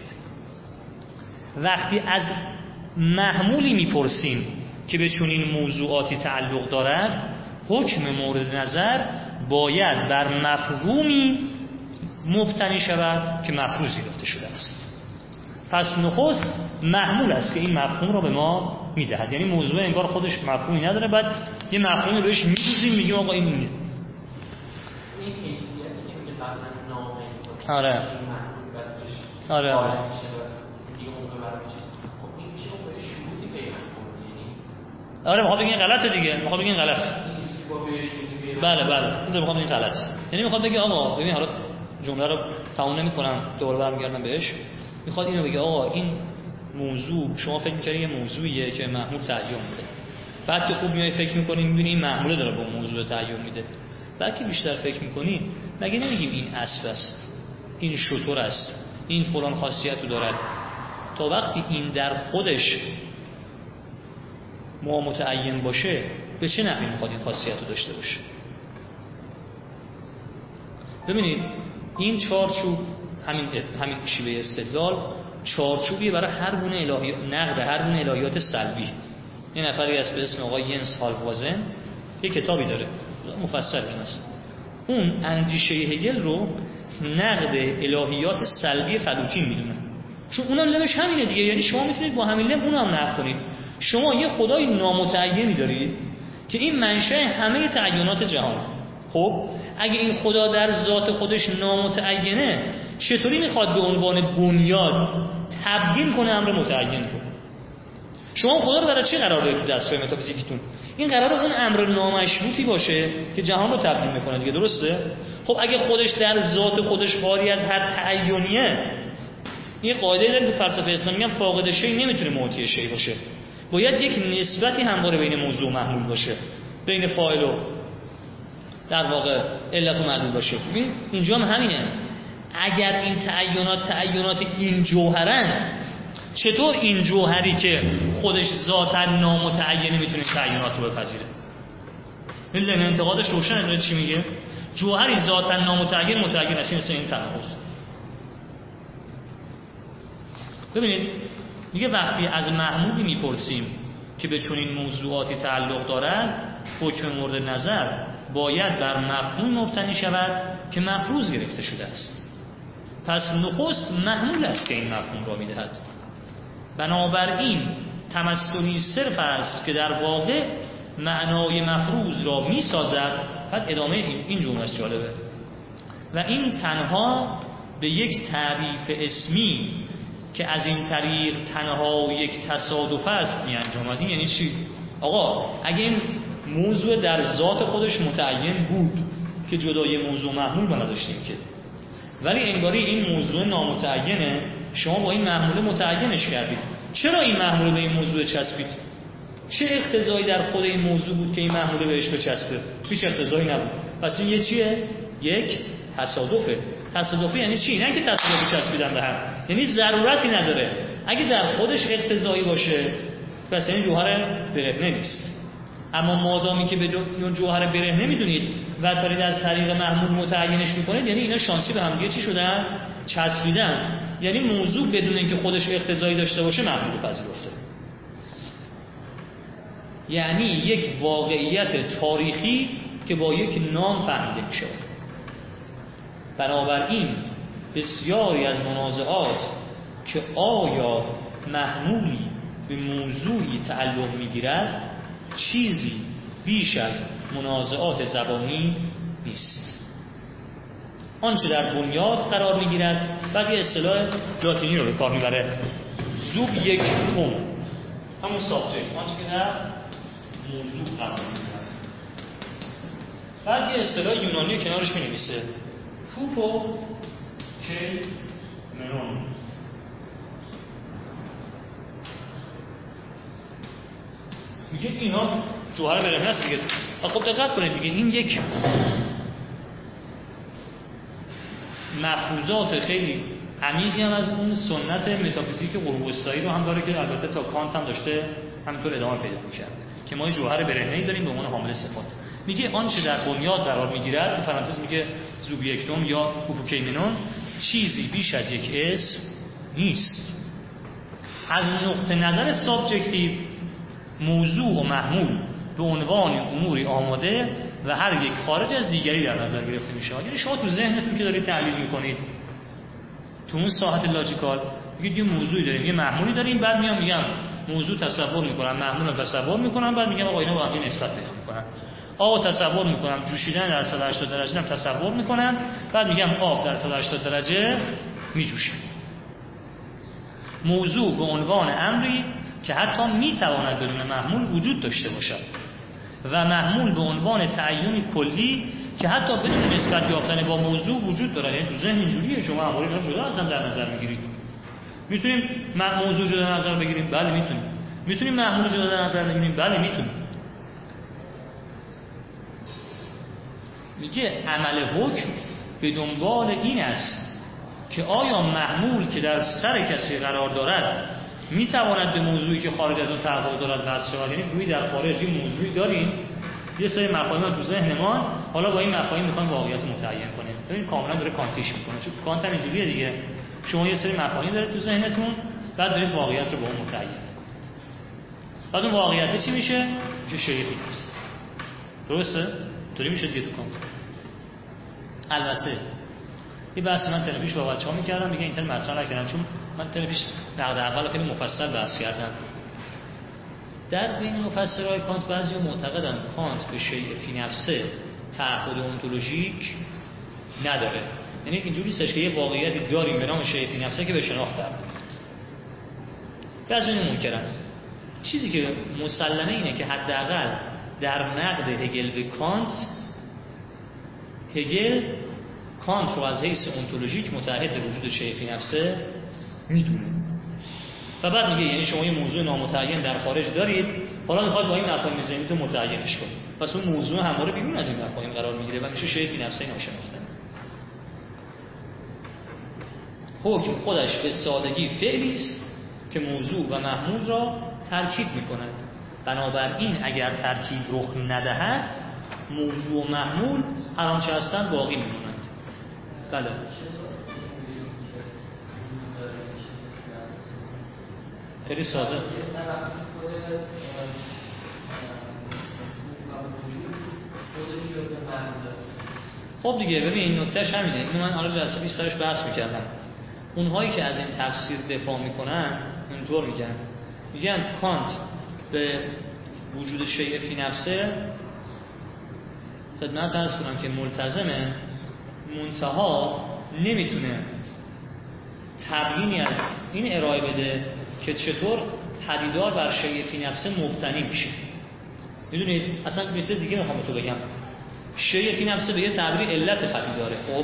وقتی از محمولی میپرسیم که به چنین موضوعاتی تعلق دارد، حکم مورد نظر باید بر مفهومی مبتنی شود که مفروض گرفته شده است. پس نخست محمول است که این مفهوم را به ما میدهد. یعنی موضوع انگار خودش مفهومی نداره، بعد یه مفهومی بهش میدوزیم، میگیم آقا این اینه. آره آره آره میخوام بگم غلطه دیگه، میخوام بگم غلط. بله بله میخوام بگم غلط. یعنی میخوام بگم آقا ببین، حالا جمله رو تموم نمی‌کنم، دوباره برمیگردم بهش. میخواد اینو بگه آقا این موضوع شما فکر می‌کنید یه موضوعیه که محمول تعیین میده، بعد که خوب میای فکر می‌کنی می‌بینی این محموله داره به موضوع تعیین میده، بعد که بیشتر فکر می‌کنی مگه نمیگیم این اسب است، این شتر است، این فلان خاصیت رو دارد. تا وقتی این در خودش متعین باشه به چه نحوی میخواد این خاصیت رو داشته باشه؟ ببینید این چارچوب همین شیوه استدلال چارچوبی برای هر گونه نقد هر گونه الهیات سلبی. این نفری است به اسم آقای ینس هالوازن، یک کتابی داره مفصل این است. اون اندیشه هگل رو نقد الهیات سلبی فلوتین میدونه، چون اونم لبش همینه دیگه. یعنی شما میتونید با همین لب اونم نقد کنید. شما یه خدای نامتعینی دارید که این منشأ همه تعیینات جهان. خب اگه این خدا در ذات خودش نامتعینه، چطوری میخواد به عنوان بنیاد تبیین کنه امر متعین رو؟ شما خدا رو برای چی قرار دارید تو دستگاه متافیزیکتون؟ این قراره اون امر نامشروطی باشه که جهان رو تبیین میکنه دیگه، درسته؟ خب اگه خودش در ذات خودش خالی از هر تعیینیه، این قاعده داره تو فلسفه اسلام، میگن فاقد شی نمیتونه معطی شی باشه، باید یک نسبتی همواره بین موضوع و محمول باشه، بین فاعل و در واقع علت و معلول باشه. ببین اینجا هم همینه. اگر این تعیینات این جوهرند، چطور این جوهری که خودش ذاتاً نامتعینه میتونه تعیینات رو بپذیره؟ این انتقادش روشنه. داره چی میگه؟ جوهری ذاتاً نامتعین متعین است، مثل این تناقض. ببینید میگه وقتی از محمولی میپرسیم که به چنین موضوعاتی تعلق دارد، حکم مورد نظر باید بر مفهوم مبتنی شود که مفروض گرفته شده است. پس نخست محمول است که این مفهوم را میدهد. بنابراین تمثلی صرف است که در واقع معنای مفروض را میسازد. بعد ادامه این جمله است جالبه. و این تنها به یک تعریف اسمی که از این طریق تنها یک تصادف است می انجامد. یعنی چی؟ آقا اگه این موضوع در ذات خودش متعین بود که جدای موضوع محمول ما نداشتیم که، ولی انگاری این موضوع نامتعینه، شما با این محمول متعینش کردید. چرا این محمول به این موضوع چسبید؟ چه اقتضایی در خود این موضوع بود که این محمول بهش بچسبه؟ هیچ اقتضایی نبود. پس این یه چیه؟ یک تصادفه. تصادفی یعنی چی؟ نه که تصادفی چسبیدن به هم، یعنی ضرورتی نداره. اگه در خودش اقتضایی باشه پس این جوهر برهنه نیست. اما مادامی که به جوهر برهنه میدونید و دارید از طریق محمول متعینش میکنید، یعنی اینا شانسی به هم دیگه چی شدن؟ چسبیدن. یعنی موضوع بدون اینکه خودش اقتضایی داشته باشه محمول پذیرفته. یعنی یک واقعیت تاریخی که با یک نام فهمیده میشه. بنابراین بسیاری از منازعات که آیا محمولی به موضوعی تعلق میگیرد چیزی بیش از منازعات زبانی نیست. آنچه در بنیاد قرار میگیرد، بعد یه اصطلاح لاتینی رو به کار میبره، سوبیکتوم، همون سابجکت، آنچه که در موضوع قرار میگیرد. بعد یه اصطلاح یونانی کنارش مینویسه، پوپو که منون. میگه اینا جوهر برهنه است دیگه. خب دقت کنید دیگه، این یک مفروضات خیلی عمیقی هم از اون سنت متافیزیک غرب وسطایی رو هم داره که البته تا کانت هم داشته همینطور ادامه پیدا می‌کرد که ما جوهر برهنه‌ای داریم به عنوان حامل صفات. میگه آنچه در بنیاد قرار میگیرد، تو پرانتز میگه زوبیکتوم یا هوپوکیمنون، چیزی بیش از یک اسم نیست. از نقطه نظر سابجکتیو موضوع و محمول به عنوان اموری آماده و هر یک خارج از دیگری در نظر گرفته میشه. یعنی شما تو ذهنتون که دارید تحلیل میکنید تو اون ساحت لاجیکال میگید یه موضوعی داریم، یه محمولی داریم، بعد میگم موضوع تصور میکنم، محمول رو تصور میکنم، بعد میگم آقا اینا با هم نسبت پیدا میکنن. آب تصور میکنم، جوشیدن در 180 درجه هم تصور میکنم، بعد میگم آب در 180 درجه میجوشد. موضوع به عنوان امری که حتی میتواند بدون محمول وجود داشته باشد و محمول به عنوان تعیین کلی که حتی بدون نسبت یافتن با موضوع وجود دارد. یعنی تو ذهن اینجوریه، شما اموری رو جدا از هم در نظر میگیرید. میتونیم موضوع جدا در نظر بگیریم؟ بله میتونیم. میتونیم محمول جدا در نظر بگیریم؟ بله میتونیم. میگه عمل حکم به دنبال این است که آیا محمول که در سر کسی قرار دارد میتواند به موضوعی که خارج از اون تحقق دارد وصل شود. یعنی گویی در خارج یه موضوعی داریم، یه سری مفاهیم تو ذهنمان، حالا با این مفاهیم میخوایم واقعیت متعین کنیم. ببین کاملا داره کانتیش میکنه، چون کانت هم اینجوریه دیگه. شما یه سری مفاهیم دارید تو ذهنتون، بعد دارید واقعیت رو با اون متعین میکنید. بعد اون واقعیت چی میشه؟ میشه شیء فی نفسه. درسته؟ طوری میشه دیگه تو کانت. البته یه بحث من تلویزیون با بچه‌ها می‌کردم، میگه اینطور مطرح نکردم، چون من تلویزیون نقد اول خیلی مفصل بحث کردم. در بین مفسرهای کانت بعضی معتقدند کانت به شیء فی نفسه تعهد اونتولوژیک نداره. یعنی اینجوری نیستش که یه واقعیتی داریم به نام شیء فی نفسه که به شناخت برمیاد. بعضی منکرن. چیزی که مسلمه اینه که حداقل در نقد هگل به کانت، هگل کانت رو از حیث اونتولوژیک متعهد به وجود شیء فی نفسه میدونه. و بعد میگه یعنی شما یه موضوع نامتعین در خارج دارید، حالا میخواد با این مفاهیم ذهنیتون متعینش کنید، پس اون موضوع همواره بیرون از این مفاهیم قرار میگیره و میشه شیء فی نفسه ناشناخته. حکم خودش به سادگی فعلی است که موضوع و محمول را ترکیب میکند. بنابراین اگر ترکیب رخ ندهد موضوع و محمول هر آنچه هستند باقی میمونند. بله. خیلی ساده. خب دیگه ببین این نکتهش همینه. اینو من حالا جلسه 20 سرش بحث میکردم. اونهایی که از این تفسیر دفاع میکنن اینطور میگن کانت به وجود شیء فی نفسه خدمت عرض کنم که ملتزمه، منتها نمیتونه تبیینی از این ارائه بده که چطور پدیدار بر شیء فی نفسه مبتنی میشه. میدونید اصلا بیسته دیگه میخوام تو بگم، شیء فی نفسه به یه تعبیر علت پدیداره. خب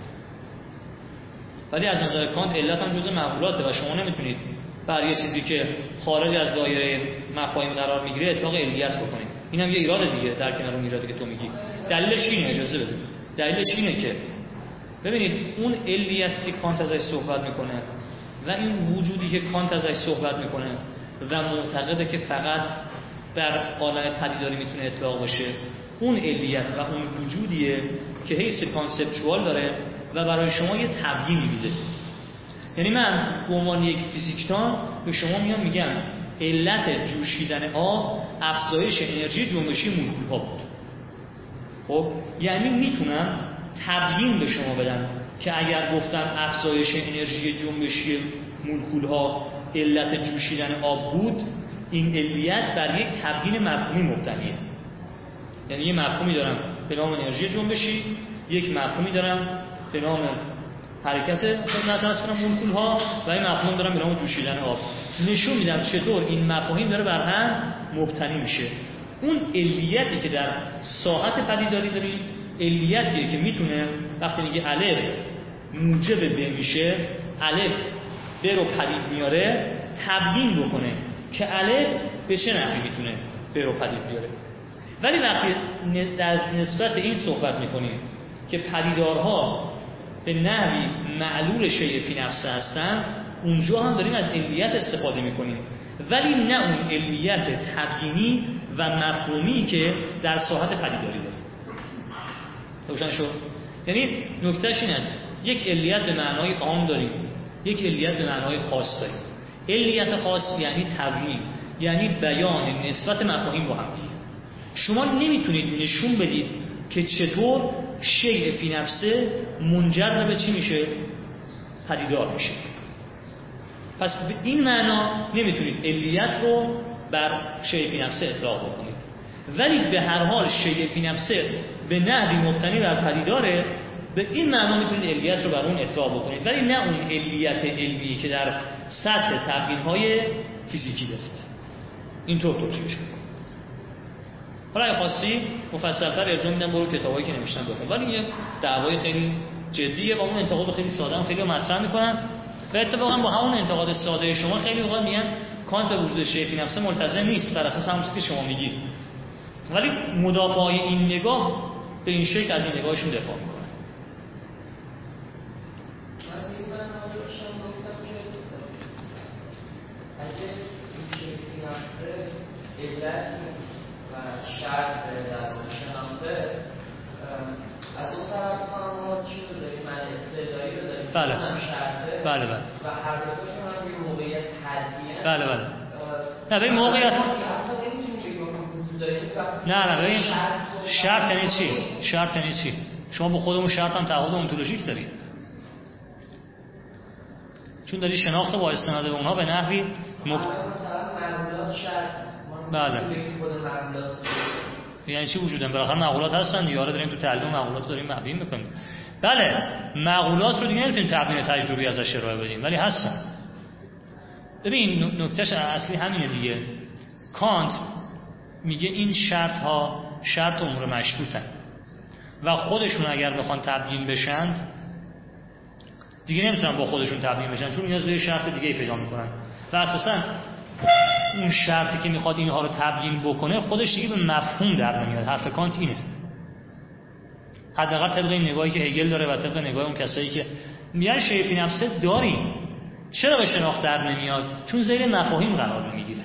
ولی از نظر کانت علت هم جزء معقولاته و شما نمیتونید بر یه چیزی که خارج از دایره مفاهیم قرار میگیره اطلاق علیت بکنید. اینم یه ایراد دیگه در کنار اون ایرادی که تو میگی. دلیلش اینه، اجازه بده. دلیلش اینه که ببینید اون علیتی که کانت ازش صحبت میکنه و این وجودی که کانت ازش صحبت میکنه و معتقده که فقط بر عالم پدیداری میتونه اطلاق باشه، اون علیت و اون وجودیه که حیث کانسپچوال داره و برای شما یه تبیینی میده. یعنی من به عنوان یک فیزیکدان به شما میگم علت جوشیدن آب افزایش انرژی جنبشی مولکول ها بود. خب یعنی میتونم تبیین به شما بدم که اگر گفتم افزایش انرژی جنبشی مولکول ها علت جوشیدن آب بود، این علیت بر یک تبیین مفهومی مبتنیه. یعنی یه مفهومی دارم به نام انرژی جنبشی، یک مفهومی دارم به نام حرکت خدمت ارز کنم مولکول ها و این مفهوم دارم به نام جوشیدن آب. نشون میدم چطور این مفاهیم داره بر هم مبتنی میشه. اون علیتی که در ساحت پدیداری داریم علیتیه که میتونه وقتی میگه الف موجب ب میشه، الف ب رو پدید میاره، تبیین بکنه که الف به چه نحوی میتونه ب رو پدید بیاره. ولی وقتی در نسبت این صحبت میکنیم که پدیدارها به نحوی معلول شیء فی نفسه هستن، اونجا هم داریم از علیت استفاده میکنیم، ولی نه اون علیت تبیینی و مفهومی که در ساحت پدیداری داریم. روشن شد؟ یعنی نکتهش این است یک علیت به معنای عام داریم، یک علیت به معنای خاص داریم. علیت خاص یعنی تبیین، یعنی بیان نسبت مفاهیم با هم دیگه. شما نمیتونید نشون بدید که چطور شیء فی نفسه منجر به چی میشه؟ پدیدار میشه. پس به این معنا نمیتونید علیت رو بر شیء فی نفسه اطلاق بکنید، ولی به هر حال شیء فی نفسه به نحوی مبتنی بر پدیداره، به این معنا میتونید علیت رو بر اون اطلاق بکنید، ولی نه اون علیت علمی که در سطح تبیین‌های فیزیکی دارید. اینطور توجیهش کنید. حالا اگه خواستی مفصل‌تر ارجاع میدم برو کتابایی که نوشتم بخون، ولی یه دعوای خیلی جدیه و اون انتقاد خیلی ساده هم خیلی مطرح میکنن و اتفاقا با همون انتقاد ساده شما خیلی اوقات میگن کانت به وجود شیء فی نفسه ملتزم نیست بر اساس همون چیزی که شما میگید، ولی مدافعای این نگاه به این شکل از این نگاهشون دفاع میکنن. شرط در شناخته از اون طرف ما چیز رو داریم، من استعدایی رو داریم، بله. هم شرطه بله. و هر دوتاشون هم یه موقعیت حدیه. بله. نه به موقعیت نه ببین شرط یعنی چی؟ شرط یعنی چی؟ شما با خودمون شرط هم تعهد اونتولوژیک دارید، چون داری شناخت با استناد به اونها به نحوی مثلا معلولات شرط. بله. یعنی چی وجودن؟ بالاخره معقولات هستن دیگه. داریم تو تعلیم معقولات داریم تبیین میکنیم. بله معقولات رو دیگه نمیتونیم تبیین تجربی ازش ارائه بدیم، ولی هستن. ببین نکتهش اصلی همینه دیگه. کانت میگه این شرط ها شرط امور مشروطن و خودشون اگر بخوان تبیین بشند دیگه نمیتونن با خودشون تبیین بشن، چون نیاز به یه شرط دیگه پیدا میکنن و اساسا اون شرطی که میخواد اینها رو تبیین بکنه خودش دیگه به مفهوم در نمیاد. حرف کانت اینه، حداقل طبق این نگاهی که هگل داره و طبق نگاه اون کسایی که میگن شیء فی نفسه داریم. چرا به شناخت در نمیاد؟ چون زیر مفاهیم قرار نمیگیره.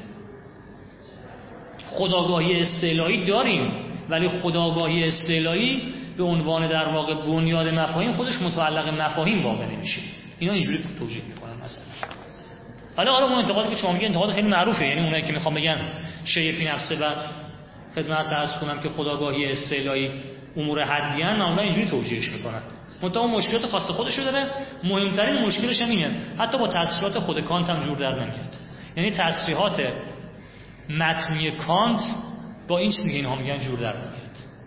خودآگاهی اصطلاحی داریم، ولی خودآگاهی اصطلاحی به عنوان در واقع بنیاد مفاهیم خودش متعلق مفاهیم واقع نمیشه. اینا اینجوری توجیه میکنن مثلا. حالا اون انتقادی که شما میگه انتقاد خیلی معروفه، یعنی اونایی که میخوان بگن شیء فی نفسه و خدمت عرض کنم که خودآگاهی اصطلاحی امور حدی ان، معمولا اینجوری توجیهش میکنن. منتها مشکلات خاص خودشو داره. مهمترین مشکلش هم اینه حتی با تصریحات خود کانت هم جور در نمیاد. یعنی تصریحات متنی کانت با این چیزی که اینها میگن جور در نمیاد.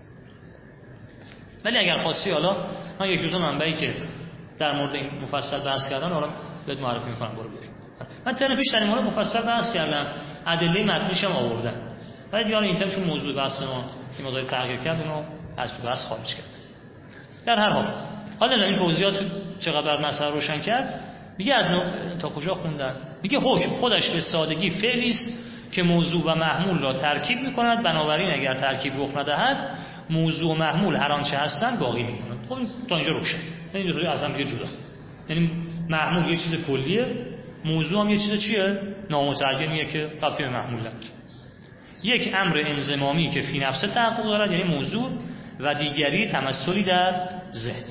ولی اگر خواستی حالا من یک دو منبعی که در مورد این مفصل بحث کردن حالا بهت معرفی میکنم، برو ببین. من ترم پیش در این مورد مفصل بحث کردم، ادله متنیش هم آوردم، ولی دیگه این ترم چون موضوع بحث ما این مقدار تغییر کرد اونو از تو بحث خارج کرد. در هر حال حالا این توضیحات چقدر مسئله روشن کرد. میگه از تا کجا خوندن؟ میگه حکم خودش به سادگی فعلی است که موضوع و محمول را ترکیب میکند، بنابراین اگر ترکیب رخ ندهد موضوع و محمول هر آنچه هستند باقی میمونند. خب تا اینجا روشن. یعنی دو تا از هم دیگه جدا. یعنی محمول یه چیز کلیه، موضوع هم یه چیز چیه؟ نامتعینیه که ربطی به محمول نداره. یک امر انضمامی که فی نفسه تحقق دارد یعنی موضوع، و دیگری تمثلی در ذهن.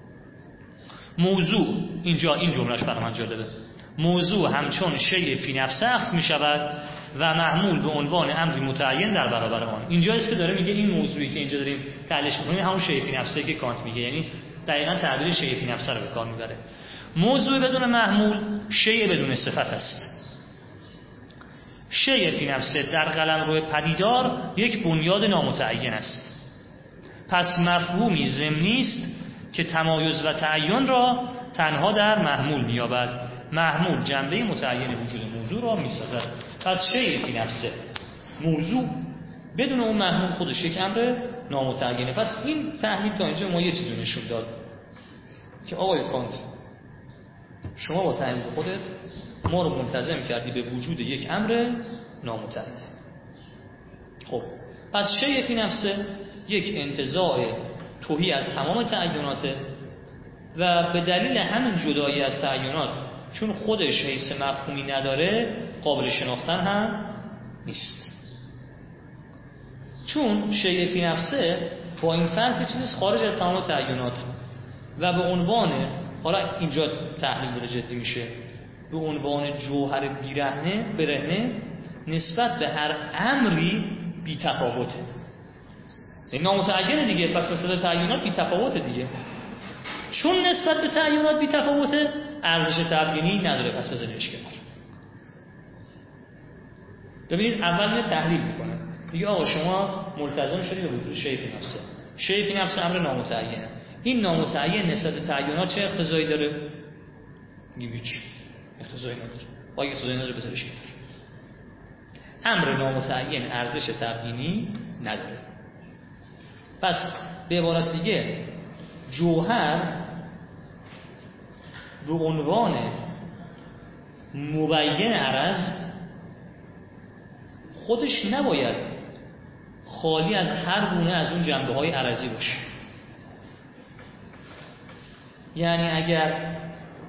موضوع اینجا این جملهش برای من جالبه، موضوع همچون شیء فی نفسه اخذ می شود و محمول به عنوان امری متعین در برابر آن. اینجاست که داره میگه این موضوعی که اینجا داریم تحلیلش می‌کنیم همون شیء فی نفسه که کانت میگه، یعنی دقیقاً تعبیر شیء فی نفسه رو به کار میبره. موضوع بدون محمول شیء بدون صفت است. شیء فی نفسه در قلمرو پدیدار یک بنیاد نامتعین است. پس مفهومی ضمنی است که تمایز و تعین را تنها در محمول می‌یابد. محمول جنبه متعین وجود موضوع را می‌سازد. پس شیء فی نفسه موضوع بدون اون محمول خودش یک امر نامتعینه. پس این تحلیل تا اینجا ما یه چیزی نشون داد که آقای کانت شما با تحلیل خودت ما رو ملتزم کردی به وجود یک امر نامتعین. خب پس شیء فی نفسه یک انتزاع تهی از تمام تعیناته و به دلیل همین جدایی از تعینات چون خودش حیث مفهومی نداره قابل شناختن هم نیست. چون شیء فی نفسه با این فرض چیزی خارج از تمام تعینات و به عنوان، حالا اینجا تحلیل داره جدی میشه، به عنوان جوهر برهنه نسبت به هر امری بی تفاوته. این نامتعینه دیگه، پس نسبت تعینات بی تفاوته دیگه. چون نسبت به تعینات بی تفاوته ارزش تبیینی نداره، پس بزنیش کنار. ببینید اول میاد تحلیل میکنه، میگه آقا شما ملتزم شدید به وجود شیء فی نفسه. شیء فی نفسه امر نامتعینه. این نامتعین نسبت به تعینات چه اقتضایی داره؟ میگه هیچ اقتضایی نداره. با اگه اقتضایی نداره بذارش کنار. امر نامتعین ارزش تبیینی نداره. پس به عبارت دیگه جوهر به عنوان مبین عرض خودش نباید خالی از هر گونه از اون جنبه‌های عرضی باشه. یعنی اگر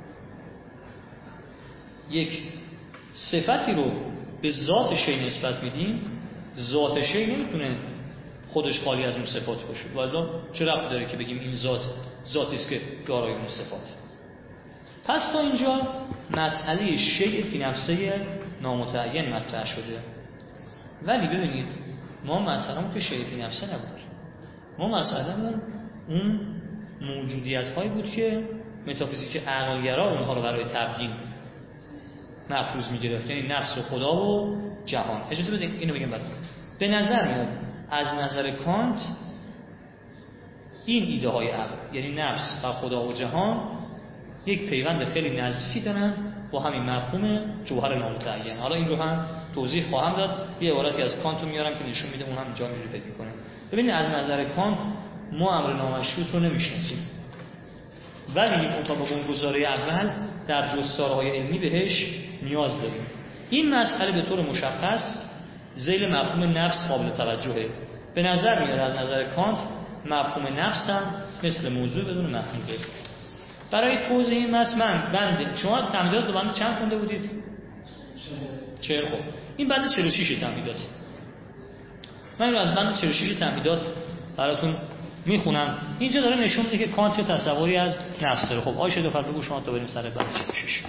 یک صفتی رو به ذات شیء نسبت میدیم، ذات شیء نمیتونه خودش خالی از اون صفات باشه. والا چه ربطی داره که بگیم این ذاتی است که دارای اون صفات. پس تا اینجا مسئله شیء فی نفسه نامتعین مطرح شده. ولی ببینید ما مسئله‌مون که شیء فی نفسه نبود. ما مسئله‌مون اون موجودیت‌هایی بود که متافیزیک عقل‌گرا اونها رو برای تبیین مفروض می‌گرفت، یعنی نفس و خدا و جهان. اجازه بدید اینو بگم بعد. به نظر میاد از نظر کانت این ایده های عقل یعنی نفس و خدا و جهان یک پیوند خیلی نزدیکی دارن با همین مفهوم جوهر نامتعین. حالا این رو هم توضیح خواهم داد. یه عبارتی از کانت رو میارم که نشون میده اون هم اینجا اینجوری فکر میکنه. ببینید از نظر کانت ما امر نامشروط رو نمیشناسیم، ولی مطابق اون گزاره اول در جستارهای علمی بهش نیاز داریم. این مسئله به طور مشخص ذیل مفهوم نفس قابل توجهه. به نظر میاد از نظر کانت مفهوم نفس هم مثل موضوع بدون مفهومه. برای توضیح این بند شما تمهیدات رو بند چند خونده بودید؟ 40. خب این بند 46 تمهیدات. من رو از بند 46 تمهیدات براتون میخونم. اینجا داره نشون میده که کانت تصوری از نفس داره. خب آیشه دو بگو شما تا بریم سر بند 46.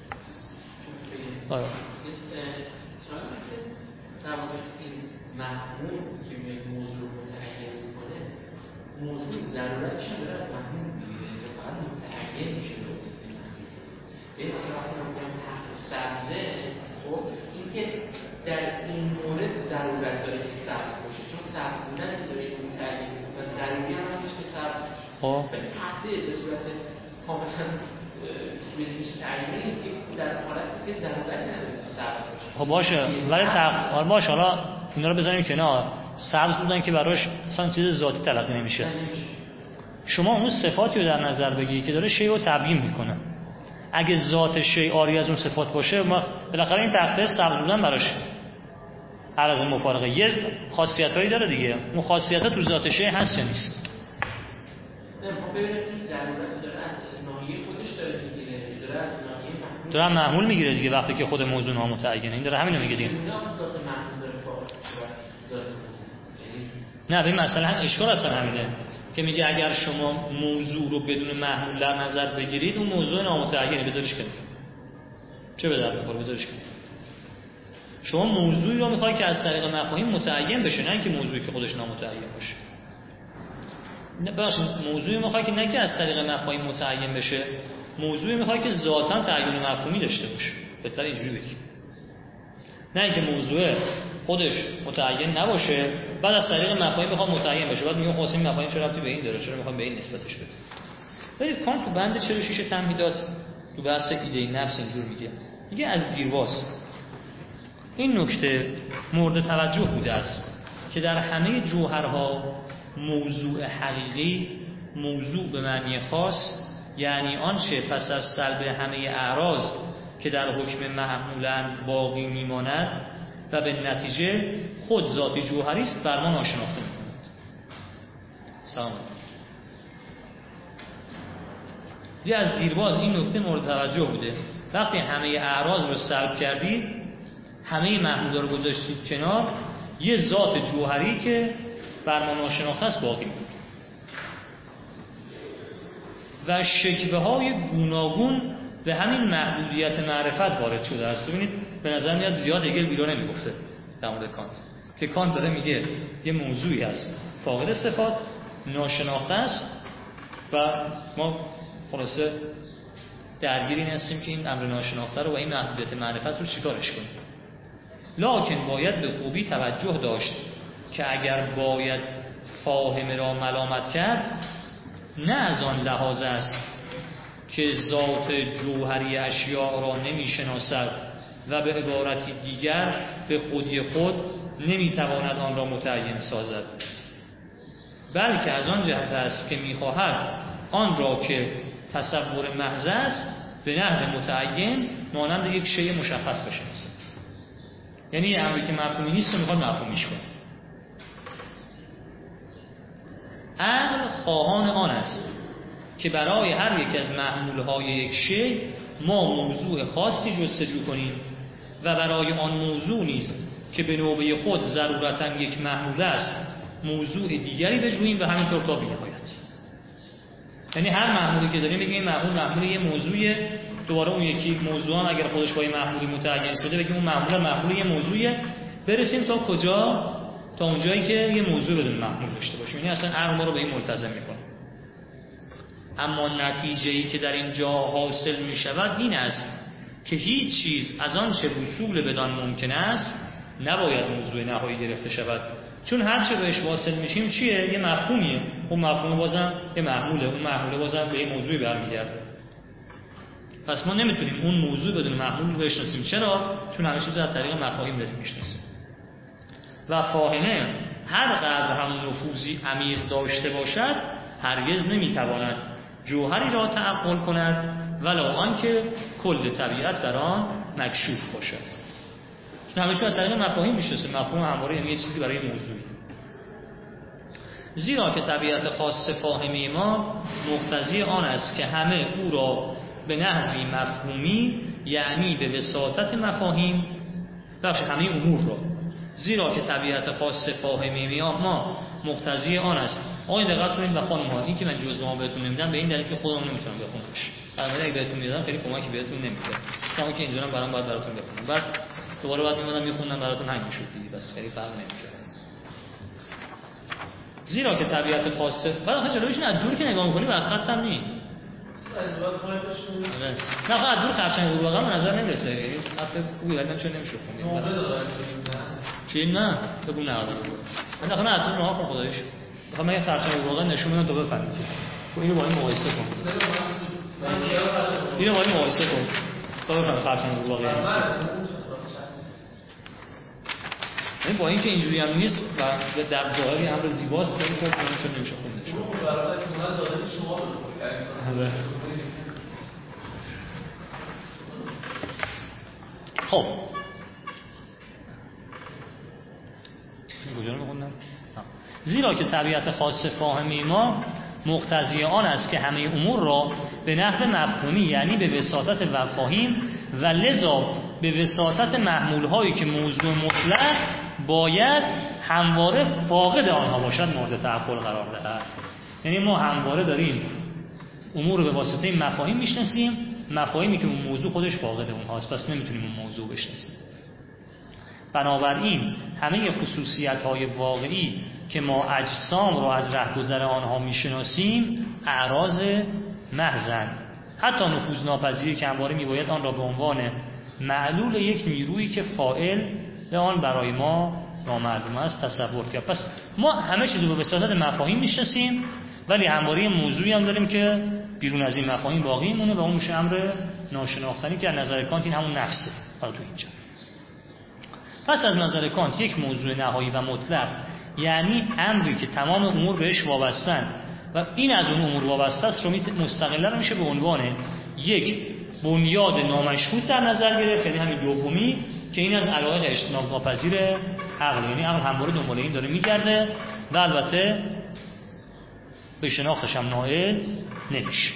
آره. مفهوم که یک موضوع رو متعین میکنه، موضوع ضرورتش هم داره از مفهوم میگیره یا فقط متعین میشه به واسطه مفهوم. به اصطلاح میگم تخت سبزه، خب این که در این مورد ضرورت داره که سبز باشه، چون سبز بودن که داره این متعین میکنه و ضروری هم هستش که سبز باشه. ولی تخته به صورت کاملا بدونش تعیینی که در حالتی که ضرورت نداره که سبز باشه. خب باشه، ولی باشه حالا اینا رو بزنیم کنار. سبز بودن که براش اصلا چیز ذاتی تلقی نمیشه. شما اون صفاتی رو در نظر بگیری که داره شیء رو تبیین میکنه. اگه ذات شیء عاری از اون صفات باشه، ما بالاخره این تخته سبز بودن براش عرض مفارقه یه خاصیتایی داره دیگه. اون خاصیت‌ها تو ذات شیء هست یا نیست؟ نه ما ببینیم این ضرورت داره از ناحیه خودش داره میگیره، داره از ناحیه داره محمول میگیره دیگه وقتی که خود موضوع نامتعینه. این داره همین رو میگه دیگه. نه به مثلا اشکال اصلا همینه که میگه اگر شما موضوع رو بدون محمول در نظر بگیرید اون موضوع نامتعینه، بذارش کنید. چه به درد میخوره؟ بذارش کنید. شما موضوعی رو میخوای که از طریق مفاهیم متعین بشه، نه اینکه موضوعی که خودش نامتعین باشه. نه ببخشید، موضوعی میخوای که نه که از طریق مفاهیم متعین بشه، موضوعی میخوای که ذاتاً تعین مفهومی داشته باشه. بهتر اینجوری بگیم. نه اینکه موضوع خودش متعین نباشه بعد از طریق مفاهیم بخوام متعین بشه، بعد میگم خاص این مفاهیم چه ربطی به این داره، چرا میخوام به این نسبتش بدم. ببینید کانت تو بند 46 تمهیدات تو بحث ایده نفس اینجور میگه از دیرباز این نکته مورد توجه بوده است که در همه جوهرها موضوع حقیقی، موضوع به معنی خاص، یعنی آنچه پس از سلب همه اعراض که در حکم معمولاً باقی میماند و به نتیجه خود ذاتی جوهری است، بر ما ناشناخته می‌کند. سلام. از دیرباز این نکته مورد توجه بوده. وقتی همه اعراض رو سلب کردید، همه محمولا رو گذاشتید کنار، یه ذات جوهری که بر ما ناشناخته است باقی بود و شکوه‌های گوناگون به همین محدودیت معرفت وارد شده است. ببینید به نظر میاد زیاد هگل بیرون نمیگفته در مورد کانت، که کانت داره میگه یه موضوعی هست فاقد صفات، ناشناخته است و ما خلاصه درگیر این هستیم که این امر ناشناخته رو و این محدودیت معرفت رو چیکارش کنیم. لکن باید به خوبی توجه داشت که اگر باید فاهمه را ملامت کرد، نه از آن لحاظ است که ذات جوهری اشیاء را نمیشناسد و به عبارتی دیگر به خودی خود نمیتواند آن را متعین سازد، بلکه از آن جهت است که میخواهد آن را که تصور محض است به نحو متعین مانند یک شیء مشخص بشناسد. یعنی یه امری که مفهومی نیست و میخواد مفهومیش کنه. عقل خواهان آن است که برای هر یک از محمولهای یک شیء ما موضوع خاصی جستجو کنیم و برای آن موضوع نیز که به نوبه خود ضرورتاً یک محمول است موضوع دیگری بجوییم و همینطور تا بی‌نهایت. یعنی هر محمولی که داریم بگیم محمول یه موضوعیه، دوباره اون یکی موضوع هم اگر خودش با یه محمولی متعین شده بگیم اون محمول یه موضوعیه، برسیم تا کجا؟ تا اونجایی که یه موضوع بدون محمول داشته باشیم. یعنی اصلا عقل ما رو به این ملتزم میکنه. اما نتیجه‌ای که در اینجا حاصل می شود این است که هیچ چیز از آن چه وصول بدان ممکن است نباید موضوع نهایی گرفته شود، چون هر چه بهش واصل میشیم چیه؟ یه مفهومیه. اون مفهوم بازم یه محموله، اون محموله بازم به یه موضوعی برمیگرده. پس ما نمیتونیم اون موضوع بدون محمول رو بشناسیم. چرا؟ چون همه چیز رو از طریق مفاهیم داریم میشناسیم. و فاهمه هر قدر هم نفوذی عمیق داشته باشد هرگز نمیتواند جوهری را تعقل کند ولو آنکه کل طبیعت در آن مکشوف باشد. چون همه چیز از طریق مفاهیم میشناسیم. مفهوم همواره یعنی یه چیزی برای موضوعی. زیرا که طبیعت خاص فاهمه ما مقتضی آن است که همه او را به نحوی مفهومی، یعنی به وساطت مفاهیم، بخش همه امور را، زیرا که طبیعت خاص فاهمه ما مقتضی آن است. آقای دقت کنید و خانم‌ها، این که من جزء ما بهتون نمیدم به این دلیل که خودم نمیتونم بخونمش. البته اگه بهتون میدادم خیلی کمکی بهتون نمی‌کرد. تا که اینجوریام برام باید براتون بخونم. بعد دوباره بعد میمونم میخوندم براتون همین شد دیگه، بس خیلی فرق نمی‌کنه. زیرا که طبیعت خاصه بعد آخه جلویشون از دور که نگاه می‌کنی بعد خطم نی. نه خب از دور خرچنگ رو واقعا به نظر نمیرسه. یعنی خط خوبی ولی چون نمیشه خوند. چی نه؟ بگو نه. من داخل از دور راه خدایش. آخه من خرچنگ رو واقعا نشون میدم تا بفهمید. تو اینو با این مقایسه کن. اینو با این مقایسه کن. تا بفهم خرچنگ رو واقعا نیست. این با اینکه اینجوری هم نیست و در ظاهری امر زیباست ولی خب چون نمیشه خوندش. خب کجا رو بخوندم؟ زیرا که طبیعت خاص فاهمه ما مقتضی آن است که همه امور را به نحو مفهومی، یعنی به وساطت مفاهیم و لذا به وساطت محمول هایی که موضوع مطلق باید همواره فاقد آنها باشد مورد تعقل قرار دهد. یعنی ما همواره داریم امور رو به واسطه مفاهیم میشناسیم، مفاهیمی که اون موضوع خودش فاقد اونهاست، پس نمیتونیم اون موضوع بشناسیم. بنابراین همه خصوصیت‌های واقعی که ما اجسام رو از رهگذر آنها میشناسیم اعراض محضند. حتی نفوذناپذیری که همواره میباید آن را به عنوان معلول یک نیرویی که فاعل به آن برای ما نامعلوم است تصور کرد. پس ما همه چیز رو به وساطت مفاهیم میشناسیم، ولی همواره موضوعی هم داریم که بیرون از این مفاهیم باقی مونه و اون میشه امر ناشناختنی که از نظر کانت این همون نفسه. حالا تو اینجا پس از نظر کانت یک موضوع نهایی و مطلق یعنی امری که تمام امور بهش وابستن و این از اون امور وابسته است رو مستقلا میشه به عنوان یک بنیاد نامشهود در نظر گرفت، یعنی همین دومی که این از علایق اجتناب ناپذیر عقل، یعنی عقل همواره دنبال این داره میگرده و البته به شناختش هم نائل نمیشه.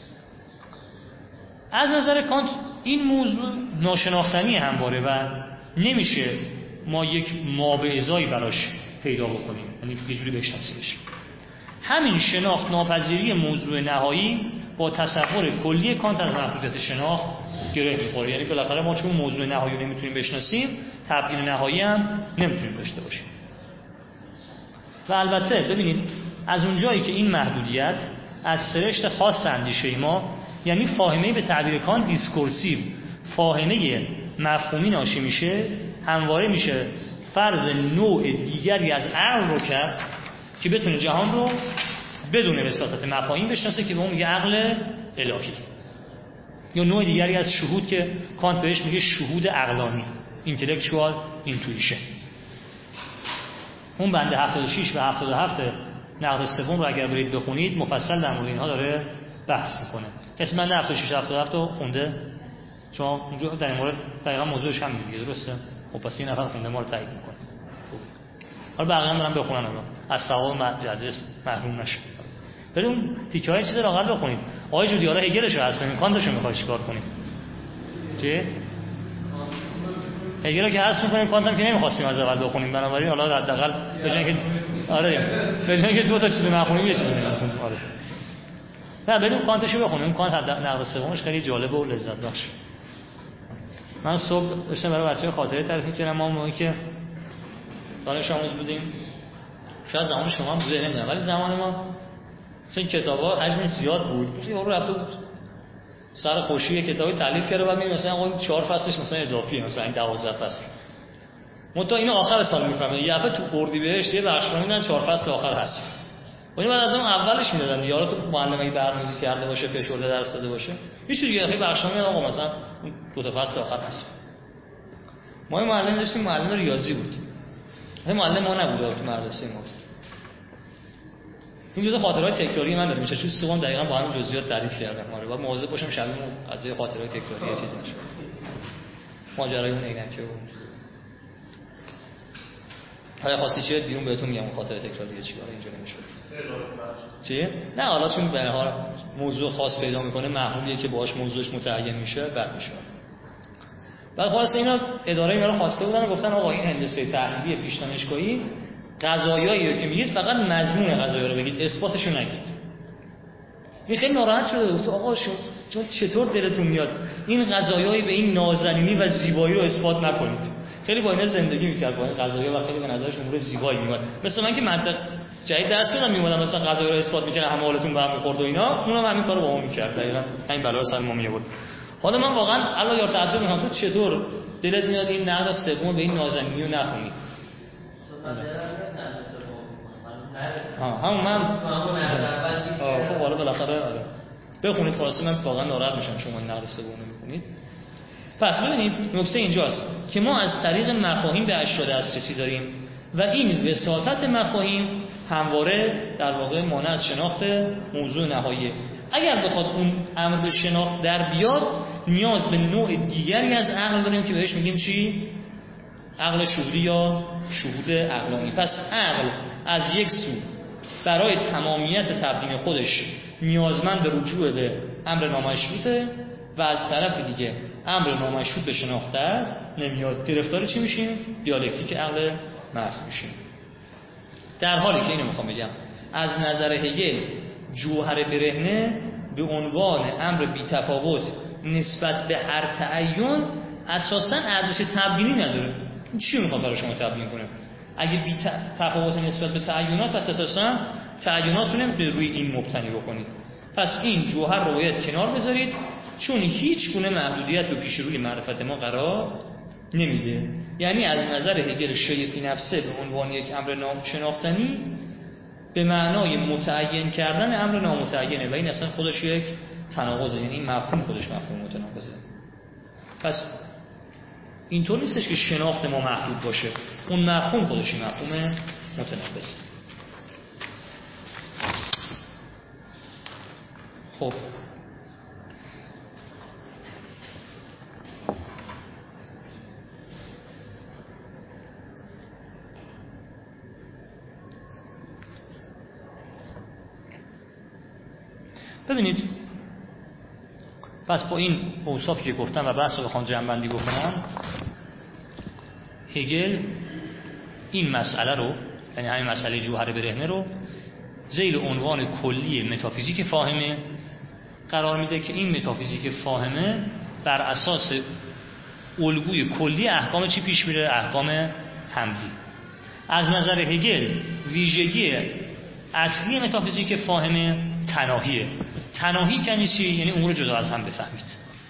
از نظر کانت این موضوع ناشناختنی همواره و نمیشه ما یک ما به ازایی براش پیدا بکنیم، یعنی یه جوری بشناسیمش. همین شناخت ناپذیری موضوع نهایی با تصور کلی کانت از محدودیت شناخت گره میخوره. یعنی بالاخره ما چون موضوع نهایی رو نمیتونیم بشناسیم، تبیین نهایی هم نمیتونیم داشته باشیم. و البته ببینید از اونجایی که این محدودیت از سرشت خاص اندیشه ما، یعنی فاهمه به تعبیر کانت دیسکورسیو، فاهمه مفهومی ناشی میشه، همواره میشه فرض نوع دیگری از عقل رو کرد که بتونه جهان رو بدون وساطت مفاهیم بشناسه که به اون میگه عقل الهی، یا نوع دیگری از شهود که کانت بهش میگه شهود عقلانی، اینتלקچوال اینتویشن. اون بند 76 و 77 نقد سوم رو اگر برید بخونید مفصل در مورد اینها داره بحث میکنه. کسی بند 76 77 رو خونده؟ چون اونجا در این مورد دقیقاً موضوعش هم دیگه درسته؟ خب پس این نفر خونده ما رو تایید میکنه. حالا بقیه هم برام بخونن الان از ثواب مجلس محروم نشه. بریم تیکه‌های چیز لااقل بخونید. آقای جودی حالا هگلش رو حذف کنیم، کانتشو می‌خواد چیکار کنیم؟ چی؟ هگل رو که حذف می‌کنیم، کانت هم که نمی‌خواستیم از اول بخونیم، بنابراین حالا حداقل به جای اینکه به جای اینکه دو تا چیز نخونیم یه چیز بخونیم. آره. نه بریم کانتشو بخونیم. کانت نقد سومش خیلی جالب و لذت بخش. من صبح داشتم برای بچه‌ها خاطره تعریف می‌کردم، ما موقعی که دانش آموز بودیم، شاید زمان شما هم بوده نمیدونم، ولی زمان ما مثلا کتابا حجم زیاد بود، یارو رفته بود سر خوشی کتابی تالیف کرده، بعد میگه مثلا آقا 4 فصلش مثلا اضافیه، مثلا این 12 فصل. منتها اینو آخر سال میفهمه، یه دفعه تو اردیبهشت یه بخش رو میدن 4 فصل آخر هست. ولی بعد از اون اولش میدادن یارو تو معلمه برنامه‌ریزی کرده باشه، فشرده درس داده باشه، هیچ دیگه خیلی بخش میدن آقا مثلا 2 تا فصل آخر هست. ما معلم داشتیم، معلم ریاضی بود. این معلم ما نبود تو مدرسه ما. این جزء خاطرات تکراری من داره میشه، چون سوم دقیقاً با همین جزئیات تعریف کردم. آره باید مواظب باشم شبیه از یه خاطرات تکراری چیزی نشه. ماجرای اون عینکه اون. حالا خاصی چیه بیرون بهتون میگم اون خاطرات تکراری چیه، اینجا نمیشه. چی؟ نه حالا چون به هر حال موضوع خاص پیدا میکنه، معمولیه که باهاش موضوعش متعین میشه، بعد میشه. بعد خلاص اینا اداره اینا رو خواسته بودن و گفتن آقا این هندسه تحلیلی پیش دانشگاهی قضایایی رو که میگید فقط مضمون قضایا رو بگید، اثباتش رو نگید. این خیلی ناراحت شده، گفت آقا چون چطور دلتون میاد این قضایایی به این نازنینی و زیبایی رو اثبات نکنید. خیلی با اینا زندگی میکرد با این قضایا و خیلی به نظرش امور زیبایی میاد. مثلا من که منطق جدید درس میدادم میومدم مثلا قضایا رو اثبات میکردم، همه حالتون به هم میخورد و اینا، اونم همین کارو با ما میکرد. دقیقاً همین بلا رو سر ما میآورد. حالا من واقعا الله یار تعجب میکنم تو چطور دلت میاد این نقد سوم به این نازنینی رو نخونی. همون من خب حالا بالاخره بخونید خلاصه من واقعا ناراحت میشم شما این نقد سوم نمیخونید. پس ببینید نکته اینجاست که ما از طریق مفاهیم به اشیا دسترسی داریم و این وساطت مفاهیم همواره در واقع مانع از شناخت موضوع نهاییه. اگر بخواد اون امر به شناخت در بیاد نیاز به نوع دیگری از عقل داریم که بهش میگیم چی؟ عقل شهودی یا شهود عقلانی. پس عقل از یک سو برای تمامیت تبیین خودش نیازمند رجوع به امر نامشروطه و از طرف دیگه امر نامشروط به شناخت در نمیاد. گرفتار چی میشیم؟ دیالکتیک عقل محض میشیم. در حالی که اینو میخوام بگم از نظر هگل جوهر برهنه به عنوان امر بی‌تفاوت نسبت به هر تعین اساساً ارزش تبیینی نداره. چی میخوام برای شما تبیین کنم؟ اگه بی‌تفاوت نسبت به تعینات، پس اساساً تعیناتونه به روی این مبتنی بکنید. پس این جوهر رو باید کنار بذارید، چون هیچ گونه محدودیت رو پیش روی معرفت ما قرار نمیده. یعنی از نظر هگل شیء فی نفسه به عنوان یک امر ناشناختنی به معنای متعین کردن امر نامتعینه و این اصلا خودش یک تناقضه، یعنی این مفهوم خودش مفهوم متناقضه. پس اینطور نیستش که شناخت ما محدود باشه، اون مفهوم خودش مفهوم متناقضه. خب ببینید، پس با این اوصافی که گفتم و بحث رو بخوام جمع‌بندی بکنم، هگل این مسئله رو، یعنی همین مسئله جوهر برهنه رو زیر عنوان کلی متافیزیک فاهمه قرار میده که این متافیزیک فاهمه بر اساس الگوی کلی احکام چی پیش میره؟ احکام حملی. از نظر هگل ویژگی اصلی متافیزیک فاهمه تناهیه. تناهی یعنی چی؟ یعنی امور جدا از هم بفهمید.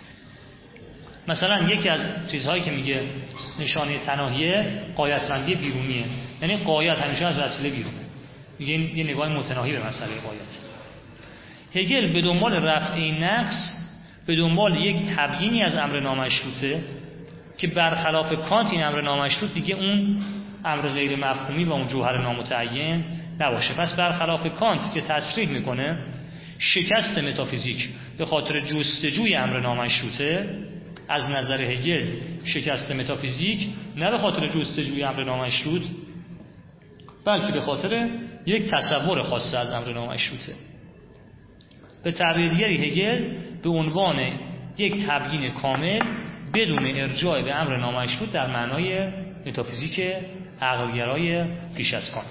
مثلا یکی از چیزهایی که میگه نشانه تناهیه غایتمندی بیرونیه، یعنی غایت همیشه از وسیله بیرونه. میگه یه نگاه متناهی به مسئله غایت. هگل به دنبال رفع نقص، به دنبال یک تبیینی از امر نامشروطه که برخلاف کانت این امر نامشروط دیگه اون امر غیر مفهومی و اون جوهر نامتعین نباشه. پس برخلاف کانت که تصریح میکنه شکست متافیزیک به خاطر جستجوی امر نامشروطه، از نظر هگل شکست متافیزیک نه به خاطر جستجوی امر نامشروط بلکه به خاطر یک تصور خاصه از امر نامشروطه. به تعبیر دیگری هگل به عنوان یک تبیین کامل بدون ارجاع به امر نامشروط در معنای متافیزیک عقلگرای پیش از کانت.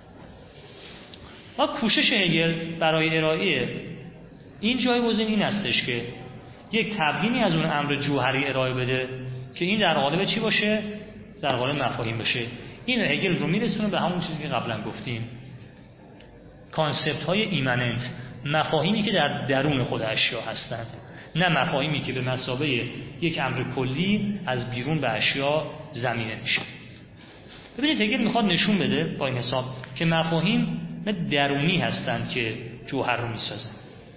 و کوشش هگل برای ارائه این جایگزین این استش که یک تبیینی از اون امر جوهری ارائه بده که این در قالب چی باشه؟ در قالب مفاهیم باشه. این هگل رو میرسونه به همون چیزی که قبلا گفتیم، کانسپت های ایمننت، مفاهیمی که در درون خود اشیا هستند، نه مفاهیمی که به مثابه یک امر کلی از بیرون به اشیا زمینه میشه. ببینید هگل میخواد نشون بده با این حساب که مفاهیم درونی هستند که جوهر رو میسازن.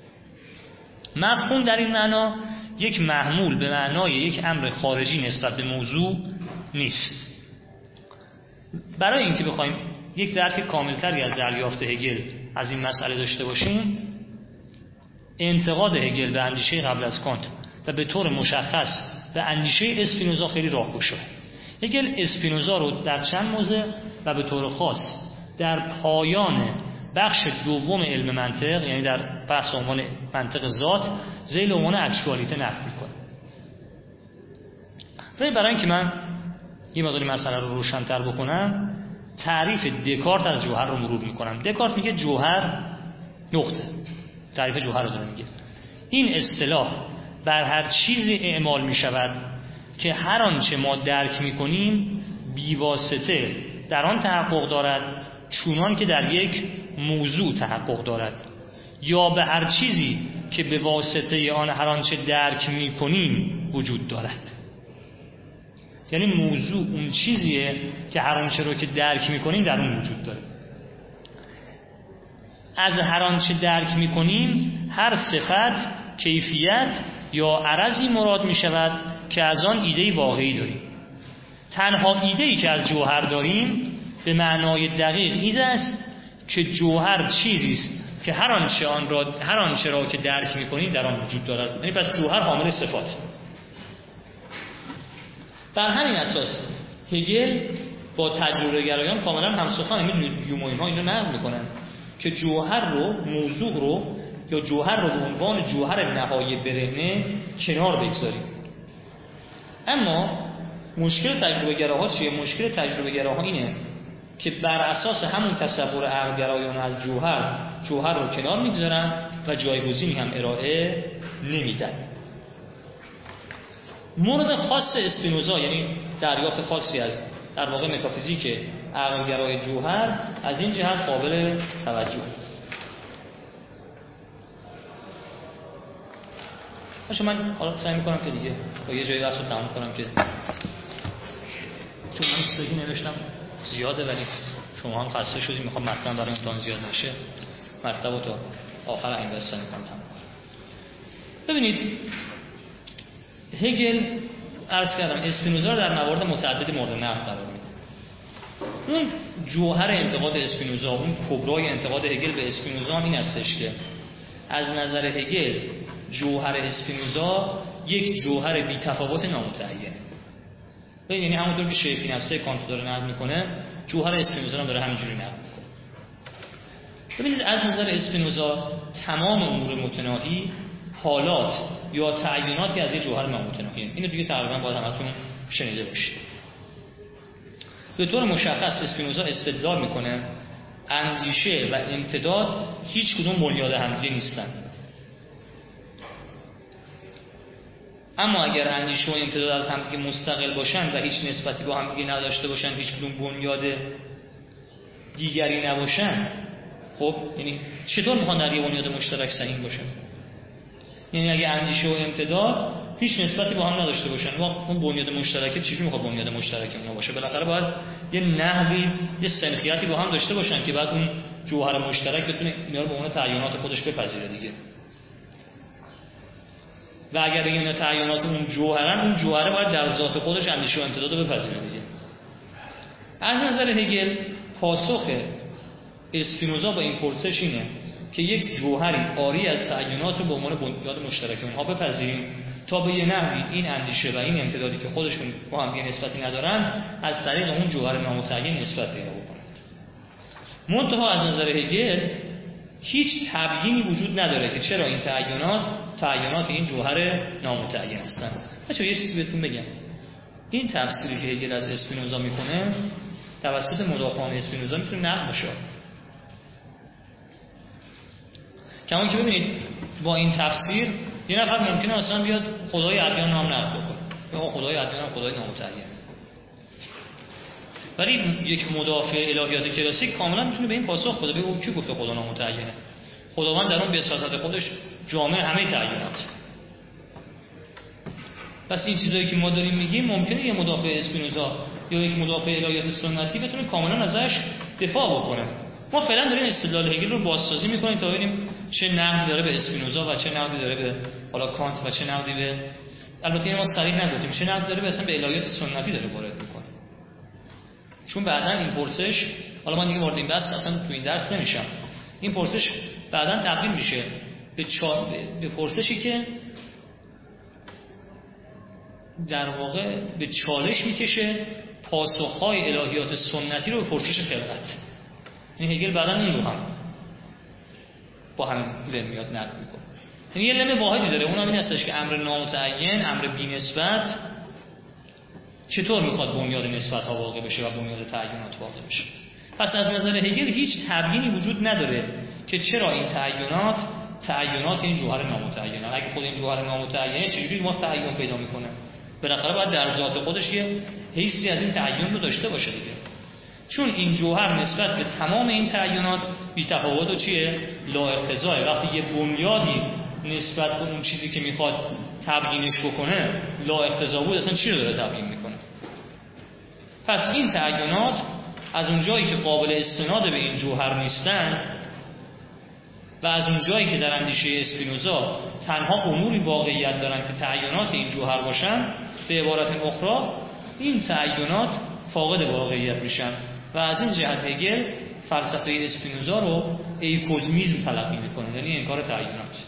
مفهوم در این معنا یک محمول به معنای یک امر خارجی نسبت به موضوع نیست. برای اینکه بخوایم یک درک کاملتری از دریافت هگل از این مسئله داشته باشیم، انتقاد هگل به اندیشه قبل از کانت و به طور مشخص به اندیشه اسپینوزا خیلی راهگشا. هگل اسپینوزا رو در چند موضع و به طور خاص در پایان بخش دوم علم منطق، یعنی در بحث عنوان منطق ذات، ذیل عنوان اکچوالیته نقد میکنه. برای اینکه من این مقداری مسئله رو روشن‌تر بکنم، تعریف دکارت از جوهر رو مرور میکنم. دکارت میگه جوهر نقطه، تعریف جوهر رو داره میگه. این اصطلاح بر هر چیزی اعمال میشود که هر آنچه ما درک میکنیم بیواسطه در آن تحقق دارد، چونان که در یک موضوع تحقق دارد، یا به هر چیزی که به واسطه آن هر آنچه درک میکنیم وجود دارد. یعنی موضوع اون چیزیه که هر آنچه رو که درک میکنیم در اون وجود داره. از هر آنچه درک میکنیم هر صفت، کیفیت یا عرضی مراد میشود که از آن ایده واقعی داریم. تنها ایده‌ای که از جوهر داریم به معنای دقیق این است که جوهر چیزی است که هر آنچه را که درک میکنیم در آن وجود دارد. یعنی پس جوهر حامل صفات. بر همین اساس هگل با تجربه گرایان کاملا همسخن، میدونید هیوم و اینها اینو نقل میکنن که جوهر رو، موضوع رو یا جوهر رو به عنوان جوهر نهایی برهنه کنار بگذاریم. اما مشکل تجربه گراها چیه؟ مشکل تجربه گراها اینه که بر اساس همون تصور عقل‌گرایانه از جوهر رو کنار میگذارن و جایگزینی هم ارائه نمیدن. مورد خاص اسپینوزا، یعنی دریافت خاصی از در واقع متافیزیک عقل‌گرای جوهر، از این جهت قابل توجه. باشه، من حالا سعی میکنم که دیگه با یه جایی بحث رو تمام کنم که چون من چیزی نوشتم زیاده ولی شما هم خسته شدید، میخوام مطلب برای امتحان زیاد نشه، مطلب رو تا آخر این بحث میکنم تمام کنم. ببینید هگل عرض کردم اسپینوزا رو در موارد متعددی مورد نقد قرار میده. اون جوهر انتقاد اسپینوزا، اون کبرای انتقاد هگل به اسپینوزا این هستش که از نظر هگل جوهر اسپینوزا یک جوهر بی‌تفاوت نامتعین. یعنی همونطور که شیخی نفسه کانت داره نقد میکنه، جوهر اسپینوزا هم داره همینجوری نقد میکنه. ببینید از نظر اسپینوزا تمام امور متناهی حالات یا تعییناتی از یه جوهر نامتناهی. اینو دیگه تقریبا باید همتون شنیده باشید. به طور مشخص اسپینوزا استدلال میکنه اندیشه و امتداد هیچ کدوم بنیاد همدیگه نیستن. اما اگر اندیشه و امتداد از همدیگه مستقل باشن و هیچ نسبتی با همدیگه نداشته باشن، هیچ کدوم بنیاد دیگری نباشن، خب یعنی چطور میخوان در یه بنیاد مشترک سهیم باشن؟ یعنی اگه اندیشه و امتداد هیچ نسبتی با هم نداشته باشن، اون بنیاد مشترکه چجوری میخواد بنیاد مشترک اونا باشه؟ بالاخره باید یه نحوی، یه سنخیتی با هم داشته باشن که بعد اون جوهر مشترک بتونه اینا رو به عنوان تعیینات خودش بپذیره دیگه. و اگر بگیم اینا تعیینات اون جوهرن، اون جوهره باید در ذات خودش اندیشه و امتداد رو بپذیره دیگه. از نظر هگل پاسخ اسپینوزا با این پرسش اینه که یک جوهری عاری از تعیینات رو به عنوان بنیاد مشترک اونها بپذیریم تا به یه نحوی این اندیشه و این امتدادی که خودشون با هم دیگه نسبتی ندارن از طریق اون جوهر نامتعین نسبت پیدا بکنند. منتها از نظر هگل هیچ تبیینی وجود نداره که چرا این تعیینات این جوهر نامتعین هستن. بچه‌ها یه چیزی بهتون بگم، این تفسیری که هگل از اسپینوزا میکنه توسط مدافعان اسپینوزا میتونه نقد بشه. کما که ببینید با این تفسیر یه نفر ممکنه اصلا بیاد خدای ادیان نام نقد بکنه، یا خدای ادیان هم خدای نامتعین. ولی یک مدافع الهیات کلاسیک کاملا میتونه به این پاسخ بده، بگه کی گفته خدا نامتعینه؟ خداوند در اون بساطت خودش جامع همه تعیینات. پس این چیزایی که ما داریم میگیم ممکنه یه مدافع اسپینوزا یا یک مدافع الهیات سنتی بتونه کاملا ازش دفاع بکنه. ما فعلا داریم استدلال هگل رو بازسازی میکنیم تا ببینیم چه نقدی داره به اسپینوزا و چه نقدی داره به حالا کانت و چه نقدی به، البته ما صریح نگفتیم چه نقدی داره به اصلا به الهیات سنتی داره وارد میکنه. چون بعداً این پرسش، حالا من دیگه وارد این بحث اصلا تو این درس نمیشم، این پرسش بعداً تبدیل میشه به پرسشی که در واقع به چالش میکشه پاسخهای الهیات سنتی رو به پرسش خلقت. این هگل بعداً این رو هم با همین میاد نقد میکنه. یعنی یه لمه واحدی داره، اونم این هستش که امر نامتعین، امر بی‌نسبت چطور میخواد بنیاد نسبت ها واقع بشه و بنیاد تعیینات واقع بشه. پس از نظر هگل هیچ تبیینی وجود نداره که چرا این تعیینات این جوهر نامتعینه. اگه خود این جوهر نامتعینه چجوری ما تعیین پیدا میکنه؟ بالاخره باید در ذات خودش یه حیثی از این تعیین رو داشته باشه دیگه. چون این جوهر نسبت به تمام این تعیینات بی تفاوت و چیه؟ لا اقتضاه. وقتی یه بنیادی نسبت به اون چیزی که میخواد تبیینش بکنه لا اقتضا بود، اصلا چی رو داره تبیین میکنه؟ پس این تعیینات از اون جایی که قابل استناد به این جوهر نیستند و از اون جایی که در اندیشه اسپینوزا تنها اموری واقعیت دارن که تعیینات این جوهر باشن، به عبارت اخرى این تعیینات فاقد واقعیت میشن و از این جهت هگل فلسفه اسپینوزا رو ایکوزمیزم تلقی میکنه، یعنی انکار تعیینات.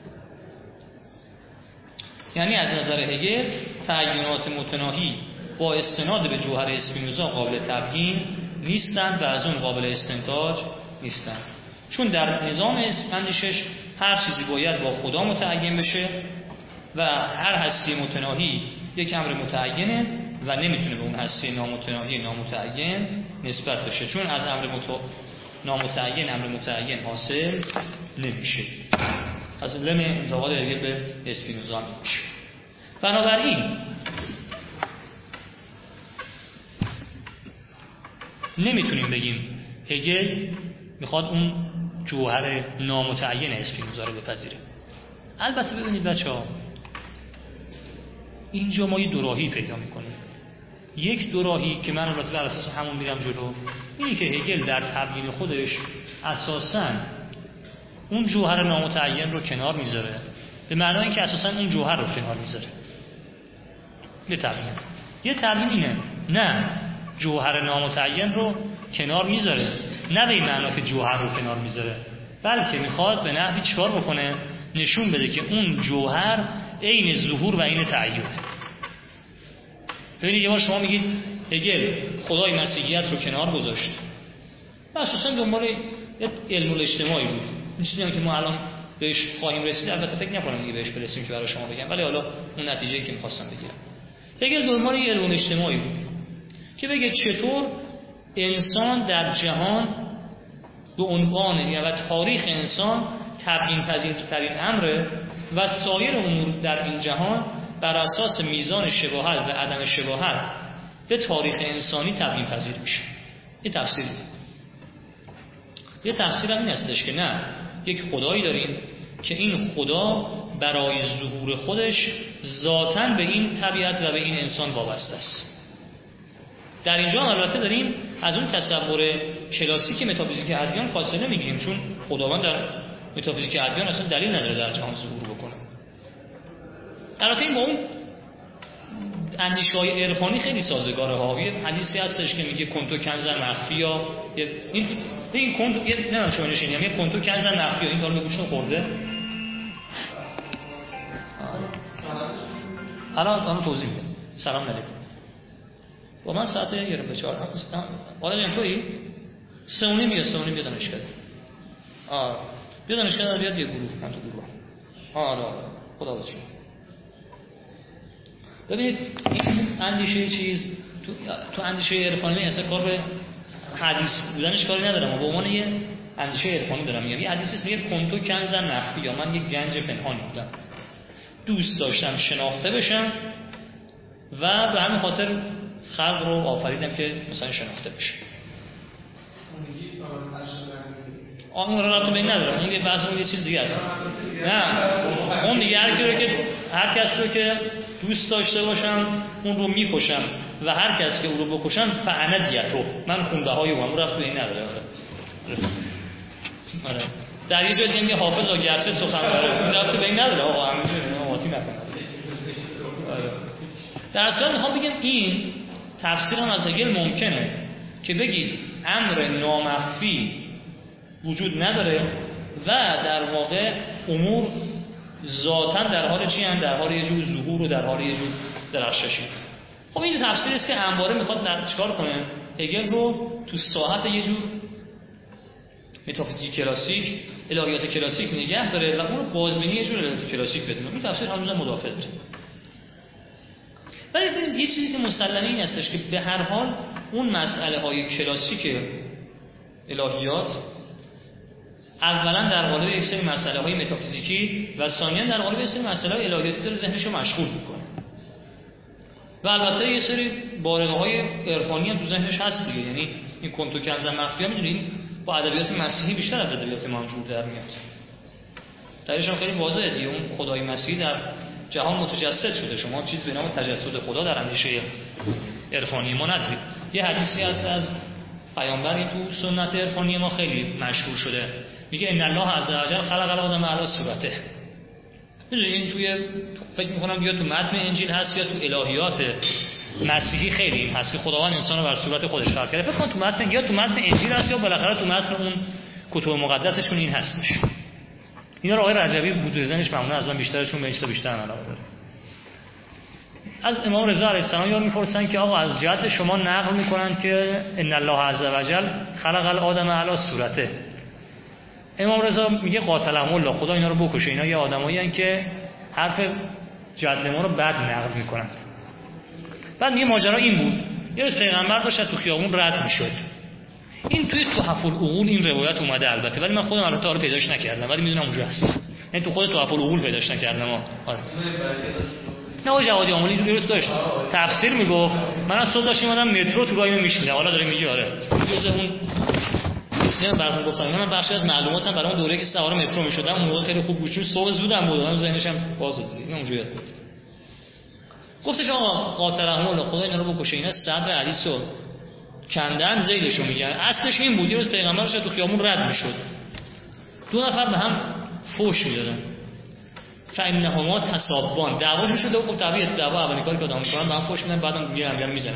یعنی از نظر هگل تعیینات متناهی با استناد به جوهر اسپینوزا قابل تبیین نیستند و از اون قابل استنتاج نیستند، چون در نظام اندیشش هر چیزی باید با خدا متعین بشه و هر هستی متناهی یک امر متعینه و نمیتونه به اون هستی نامتناهی نامتعین نسبت بشه، چون از امر نامتعین امر متعین حاصل نمیشه. از لم انتقاد هگل به اسپینوزا میشه. بنابراین نمیتونیم بگیم هگل میخواد اون جوهر نامتعین اسپینوزا رو بپذیره. البته ببینید بچه‌ها، اینجا ما یه دوراهی پیدا میکنیم. یک دوراهی که من البته بر اساس همون میرم جلو، اینی که هگل در تبیین خودش اساساً اون جوهر نامتعین رو کنار میذاره، به معنای اینکه اساساً اون جوهر رو کنار میذاره. یه تبیین اینه، نه جوهر نامتعین رو کنار میذاره، نه به این معنا که جوهر رو کنار میذاره، بلکه میخواد به نحوی چیکار بکنه؟ نشون بده که اون جوهر عین ظهور و عین تعین. ببینید یه بار شما میگید هگل خدای مسیحیت رو کنار گذاشت، اساسا دنبال علم الاجتماعی بود. این چیزی هم که ما الان بهش خواهیم رسید، البته فکر نکنم دیگه بهش برسیم که برای شما بگم، ولی حالا اون نتیجه‌ای که می‌خواستم بگیرم، هگل دنبال علم اجتماعی بود که بگه چطور انسان در جهان به عنوان و تاریخ انسان تبیین پذیرترین امره و سایر امور در این جهان بر اساس میزان شباهت و عدم شباهت به تاریخ انسانی تبیین پذیر میشه. این تفسیری. یه تفسیر هم این هستش که نه، یک خدایی داریم که این خدا برای ظهور خودش ذاتاً به این طبیعت و به این انسان وابسته است. در اینجا البته داریم از اون تصور کلاسیک متافیزیک ادیان فاصله میگیریم، چون خداوند در متافیزیک ادیان اصلا دلیل نداره در جهان ظهور بکنه. البته این با اون اندیشه‌های عرفانی خیلی سازگاره ها. یه حدیثی هستش که میگه کنتو کنزن مخفیا، این کنتو نمیدونم چه معنیش اینه، میگه کنتو کنزن مخفیا. این کارو به گوشتون خورده؟ الان توضیح میدم. سلام علیکم. با من ساعت 3:45 حالا اینطوری 3:30 بیا دانشگاه. بیا دانشگاه، بیاد یه گروه، من تو گروه. آره خدا بچه. ببینید این اندیشه چیز تو اندیشه عرفانی اصلا کار به حدیث بودنش کاری ندارم، به عنوان یه اندیشه عرفانی دارم میگم. یه حدیثی میگه کنتو کنزن مخفی، یا من یک گنج پنهانی بودم، دوست داشتم شناخته بشم و به همین خاطر خلق رو آفریدم که مثلا شناخته بشه. اون رو به این ندارم، اون یه بحث، اون یه چیز دیگه است. نه اون دیگه هر کس رو که دوست داشته باشم اون رو میکشم و هر کس که اون رو بکشم فعنه دیتو، من خونده های اون رفت به این نداره. آره در یه جای دیگه میگه حافظ اگرچه سخن داره، اون رفت به این نداره. آقا همینجوری آماتی نکنه. در اصل میخوام بگم این تفسیر هم از هگل ممکنه که بگید امر نامخفی وجود نداره و در واقع امور ذاتاً در حال چی هستند؟ در حال یه جور ظهور و در حال یه جور درخششی. خب این تفسیری است که انباره میخواد چیکار کنه؟ هگل رو تو ساحت یه جور متافیزیک کلاسیک، الهیات کلاسیک نگه داره و اون بازبینی یه جور الهیات کلاسیک بدونه. این تفسیر هنوز مدافع میشه. ولی یه چیزی که مسلمه این هستش که به هر حال اون مسئله های کلاسیک الهیات اولا در قالب یک سری مسئله های متافیزیکی و ثانیا در قالب یک سری مسئله های الهیاتی داره ذهنشو مشغول میکنه و البته یه سری بارقه های عرفانی هم تو ذهنش هست دیگه. یعنی این کنتو کنزن مخفیا میدونید با ادبیات مسیحی بیشتر از ادبیات ما جور در میاد. درش هم خیلی واضحه دیگه، اون خدای مسیحی در جهان متجسد شده. شما چیز به نام تجسد خدا در اندیشه عرفانی ما ندارید. یه حدیثی هست از پیامبر تو سنت عرفانی ما خیلی مشهور شده، میگه ان الله عز و جل خلق الآدم علی صورته. میدونید توی فکر میکنم یا تو متن انجیل هست یا تو الهیات مسیحی خیلی این هست که خداوند انسان رو بر صورت خودش خلق کرده. فکر کنم تو متن یا تو متن انجیل هست یا بالاخره تو متن اون کتب مقدسشون این هستش. اینا رو آقای رجبی بود زنش معمولا از من بیشتره، چون به این بیشتر علاقه داره. از امام رضا علیه السلام یاد می‌پرسن که آقا از جد شما نقل می‌کنن که ان الله عز و جل خلق الآدم علی صورته. امام رضا میگه قاتلهم الله، خدا اینا رو بکشه، اینا یه آدمایی ان که حرف جد ما رو بد نقل می‌کنند. بعد میگه ماجرا این بود، یه روز پیغمبر داشت تو خیابون رد میشد. این توی تحف العقول این روایت اومده البته، ولی من خودم البته حالا پیداش نکردم، ولی میدونم اونجا هست. یعنی تو خود تحف العقول پیداش نکردم. آره نه آقای جوادی آمولی درست داشت تفسیر میگفت. من از صبح داشتم اومدم مترو تو راهی میشینم، حالا داره میگه آره جز اون من براتون گفتم من بخشی از معلوماتم برای اون دوره‌ای که سوار مترو میشدم اون موقع خیلی خوب گوش صبح زودم بود، من ذهنش هم باز بود. اینو اونجوری یاد گفتش آقا قاطرهم الله خدا اینا رو بکشه، اینا صدر حدیثو کندن ذیلشو میگن. اصلش این بود یه روز پیغمبرش تو خیابون رد میشد، دو نفر به هم فوش میدادن، فإنهما تصابان، دعواشون شده. خب طبیعت دعوا اولین کاری که آدم میکنن به هم فوش میدن، بعدم میگن میزنن.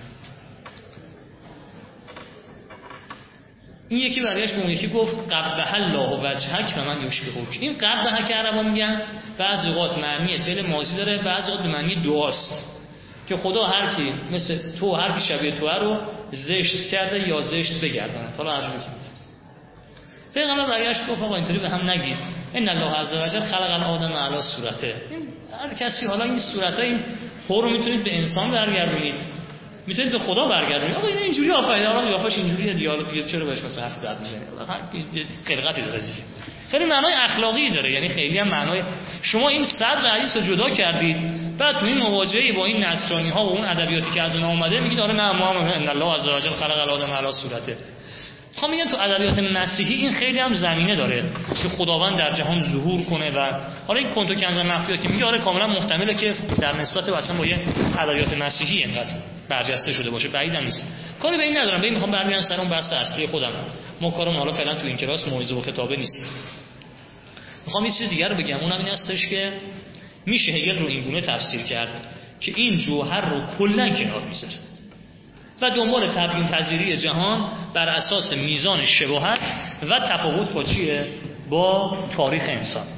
این یکی برایش به اون یکی گفت قبح الله وجهک و من یشبهک. این قبح که عربا میگن بعضی اوقات معنی فعل ماضی داره، بعضی اوقات به معنی دعاست که خدا هر کی مثل تو هر کی شبیه تو رو زشت کرده یا زشت بگردونه. حالا هر جوری پیغمبر برایش گفت آقا اینطوری به هم نگید، ان الله عز وجل خلق الآدم علی صورته. هر کسی حالا این صورت این رو میتونید به انسان برگردونید، میتونید به خدا برگردونید. آقا این اینجوری آفریده، حالا قیافش اینجوریه دیگه چرا بهش مثلا حرف بد میزنید؟ خلقتی داره دیگه، خیلی معنای اخلاقی داره، یعنی خیلی هم معنای شما این صدر حدیث رو جدا کردید، بعد تو این مواجهه با این نصرانی ها و اون ادبیاتی که از اونها اومده میگید آره نه ما ان الله عز وجل خلق الآدم علی صورته. خب میگن تو ادبیات مسیحی این خیلی هم زمینه داره که خداوند در جهان ظهور کنه و حالا این کنتو کنز مخفیه که میگه آره کاملا محتمله که در نسبت مثلا با یه ادبیات مسیحی اینقدر برجسته شده باشه، بعیدم نیست. کاری به این ندارم، به این میخوام برگردم سر اون بحث اصلی خودم. ما کارم حالا فعلا تو این کلاس موعظه و خطابه نیست. میخوام یه چیز دیگه رو بگم، اونم این هستش که میشه هگل رو این گونه تفسیر کرد که این جوهر رو کلا کنار میذاره و دنبال تبیین پذیری جهان بر اساس میزان شباهت و تفاوت با چیه؟ با تاریخ انسان.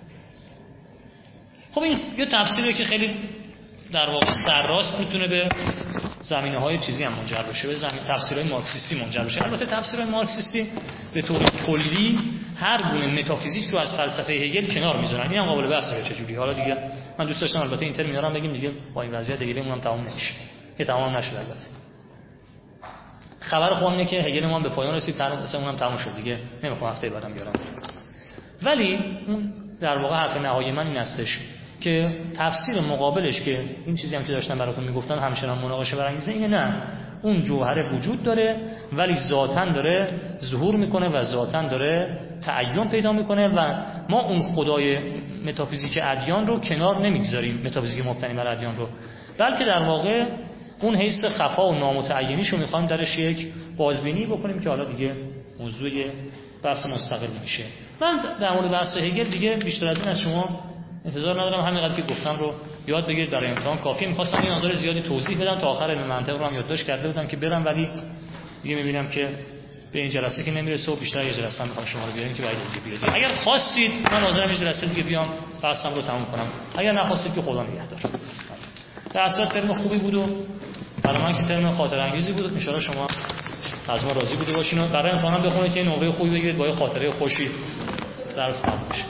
خب این یه تفسیریه که خیلی در واقع سرراست میتونه به زمینه‌های چیزی هم منجر بشه، به تفسیرهای مارکسیستی منجر بشه. البته تفسیرهای مارکسیستی به طور کلی هر گونه متافیزیک رو از فلسفه هگل کنار میذارن. این هم قابل بحثه چجوری. حالا دیگه من دوست داشتم البته این ترم میارم بگیم دیگه با این وضعیت دیگه اونم تمام نمیشه. که تمام نشد البته. خبر خوبم اینه که هگل ما به پایان رسید، اونم تمام شد دیگه، نمیخوام هفته بعدم بیارم. ولی اون در واقع حرف نهایی من این هستش که تفسیر مقابلش که این چیزی هم که داشتم براتون میگفتم همچنان مناقشه برانگیزه اینه نه، اون جوهره وجود داره ولی ذاتاً داره ظهور میکنه و ذاتاً داره تعین پیدا میکنه و ما اون خدای متافیزیک ادیان رو کنار نمیگذاریم، متافیزیک مبتنی بر ادیان رو، بلکه در واقع اون حیث خفا و نامتعینیشو میخوایم درش یک بازبینی بکنیم که حالا دیگه موضوع بحث مستقل میشه. من در مورد بحث هگل دیگه بیشتر از این از شما انتظار ندارم، همینقدر که گفتم رو یاد بگیرید، برای امتحان کافی. می‌خواستم این مقدار زیادی توضیح بدم تا آخر علم منطق رو هم یادداشت کرده بودم که برم، ولی دیگه می‌بینم که به این جلسه که نمیرسه و بیشتر یه جلسه می‌خوام شما رو بیاریم که بعد دیگه بیاد. اگر خواستید من حاضرم یه جلسه دیگه بیام بحثم رو تموم کنم، اگر نخواستید که خدا نگهدار. در اصل ترم خوبی بود و برای من که ترم خاطر انگیزی بود، ان شاء الله شما از ما راضی بوده باشین و برای امتحانم بخونید که نمره خوبی بگیرید با یه خاطره خوشی درس تموم بشه.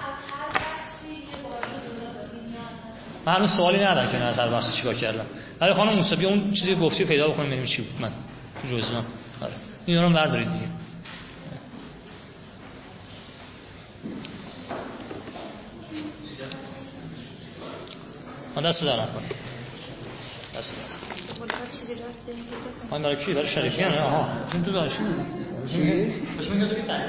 من هنوز سوالی ندارم که از هر بحث چیکار کردم. ولی خانم موسوی اون چیزی گفتی پیدا بکنیم ببینیم چی بود. من تو جزوام آره اینا رو بردارید دیگه. من دست دارم کنم. دست دارم. من برای کی؟ برای شریفیان. آها. این تو دانشجو بود. چی؟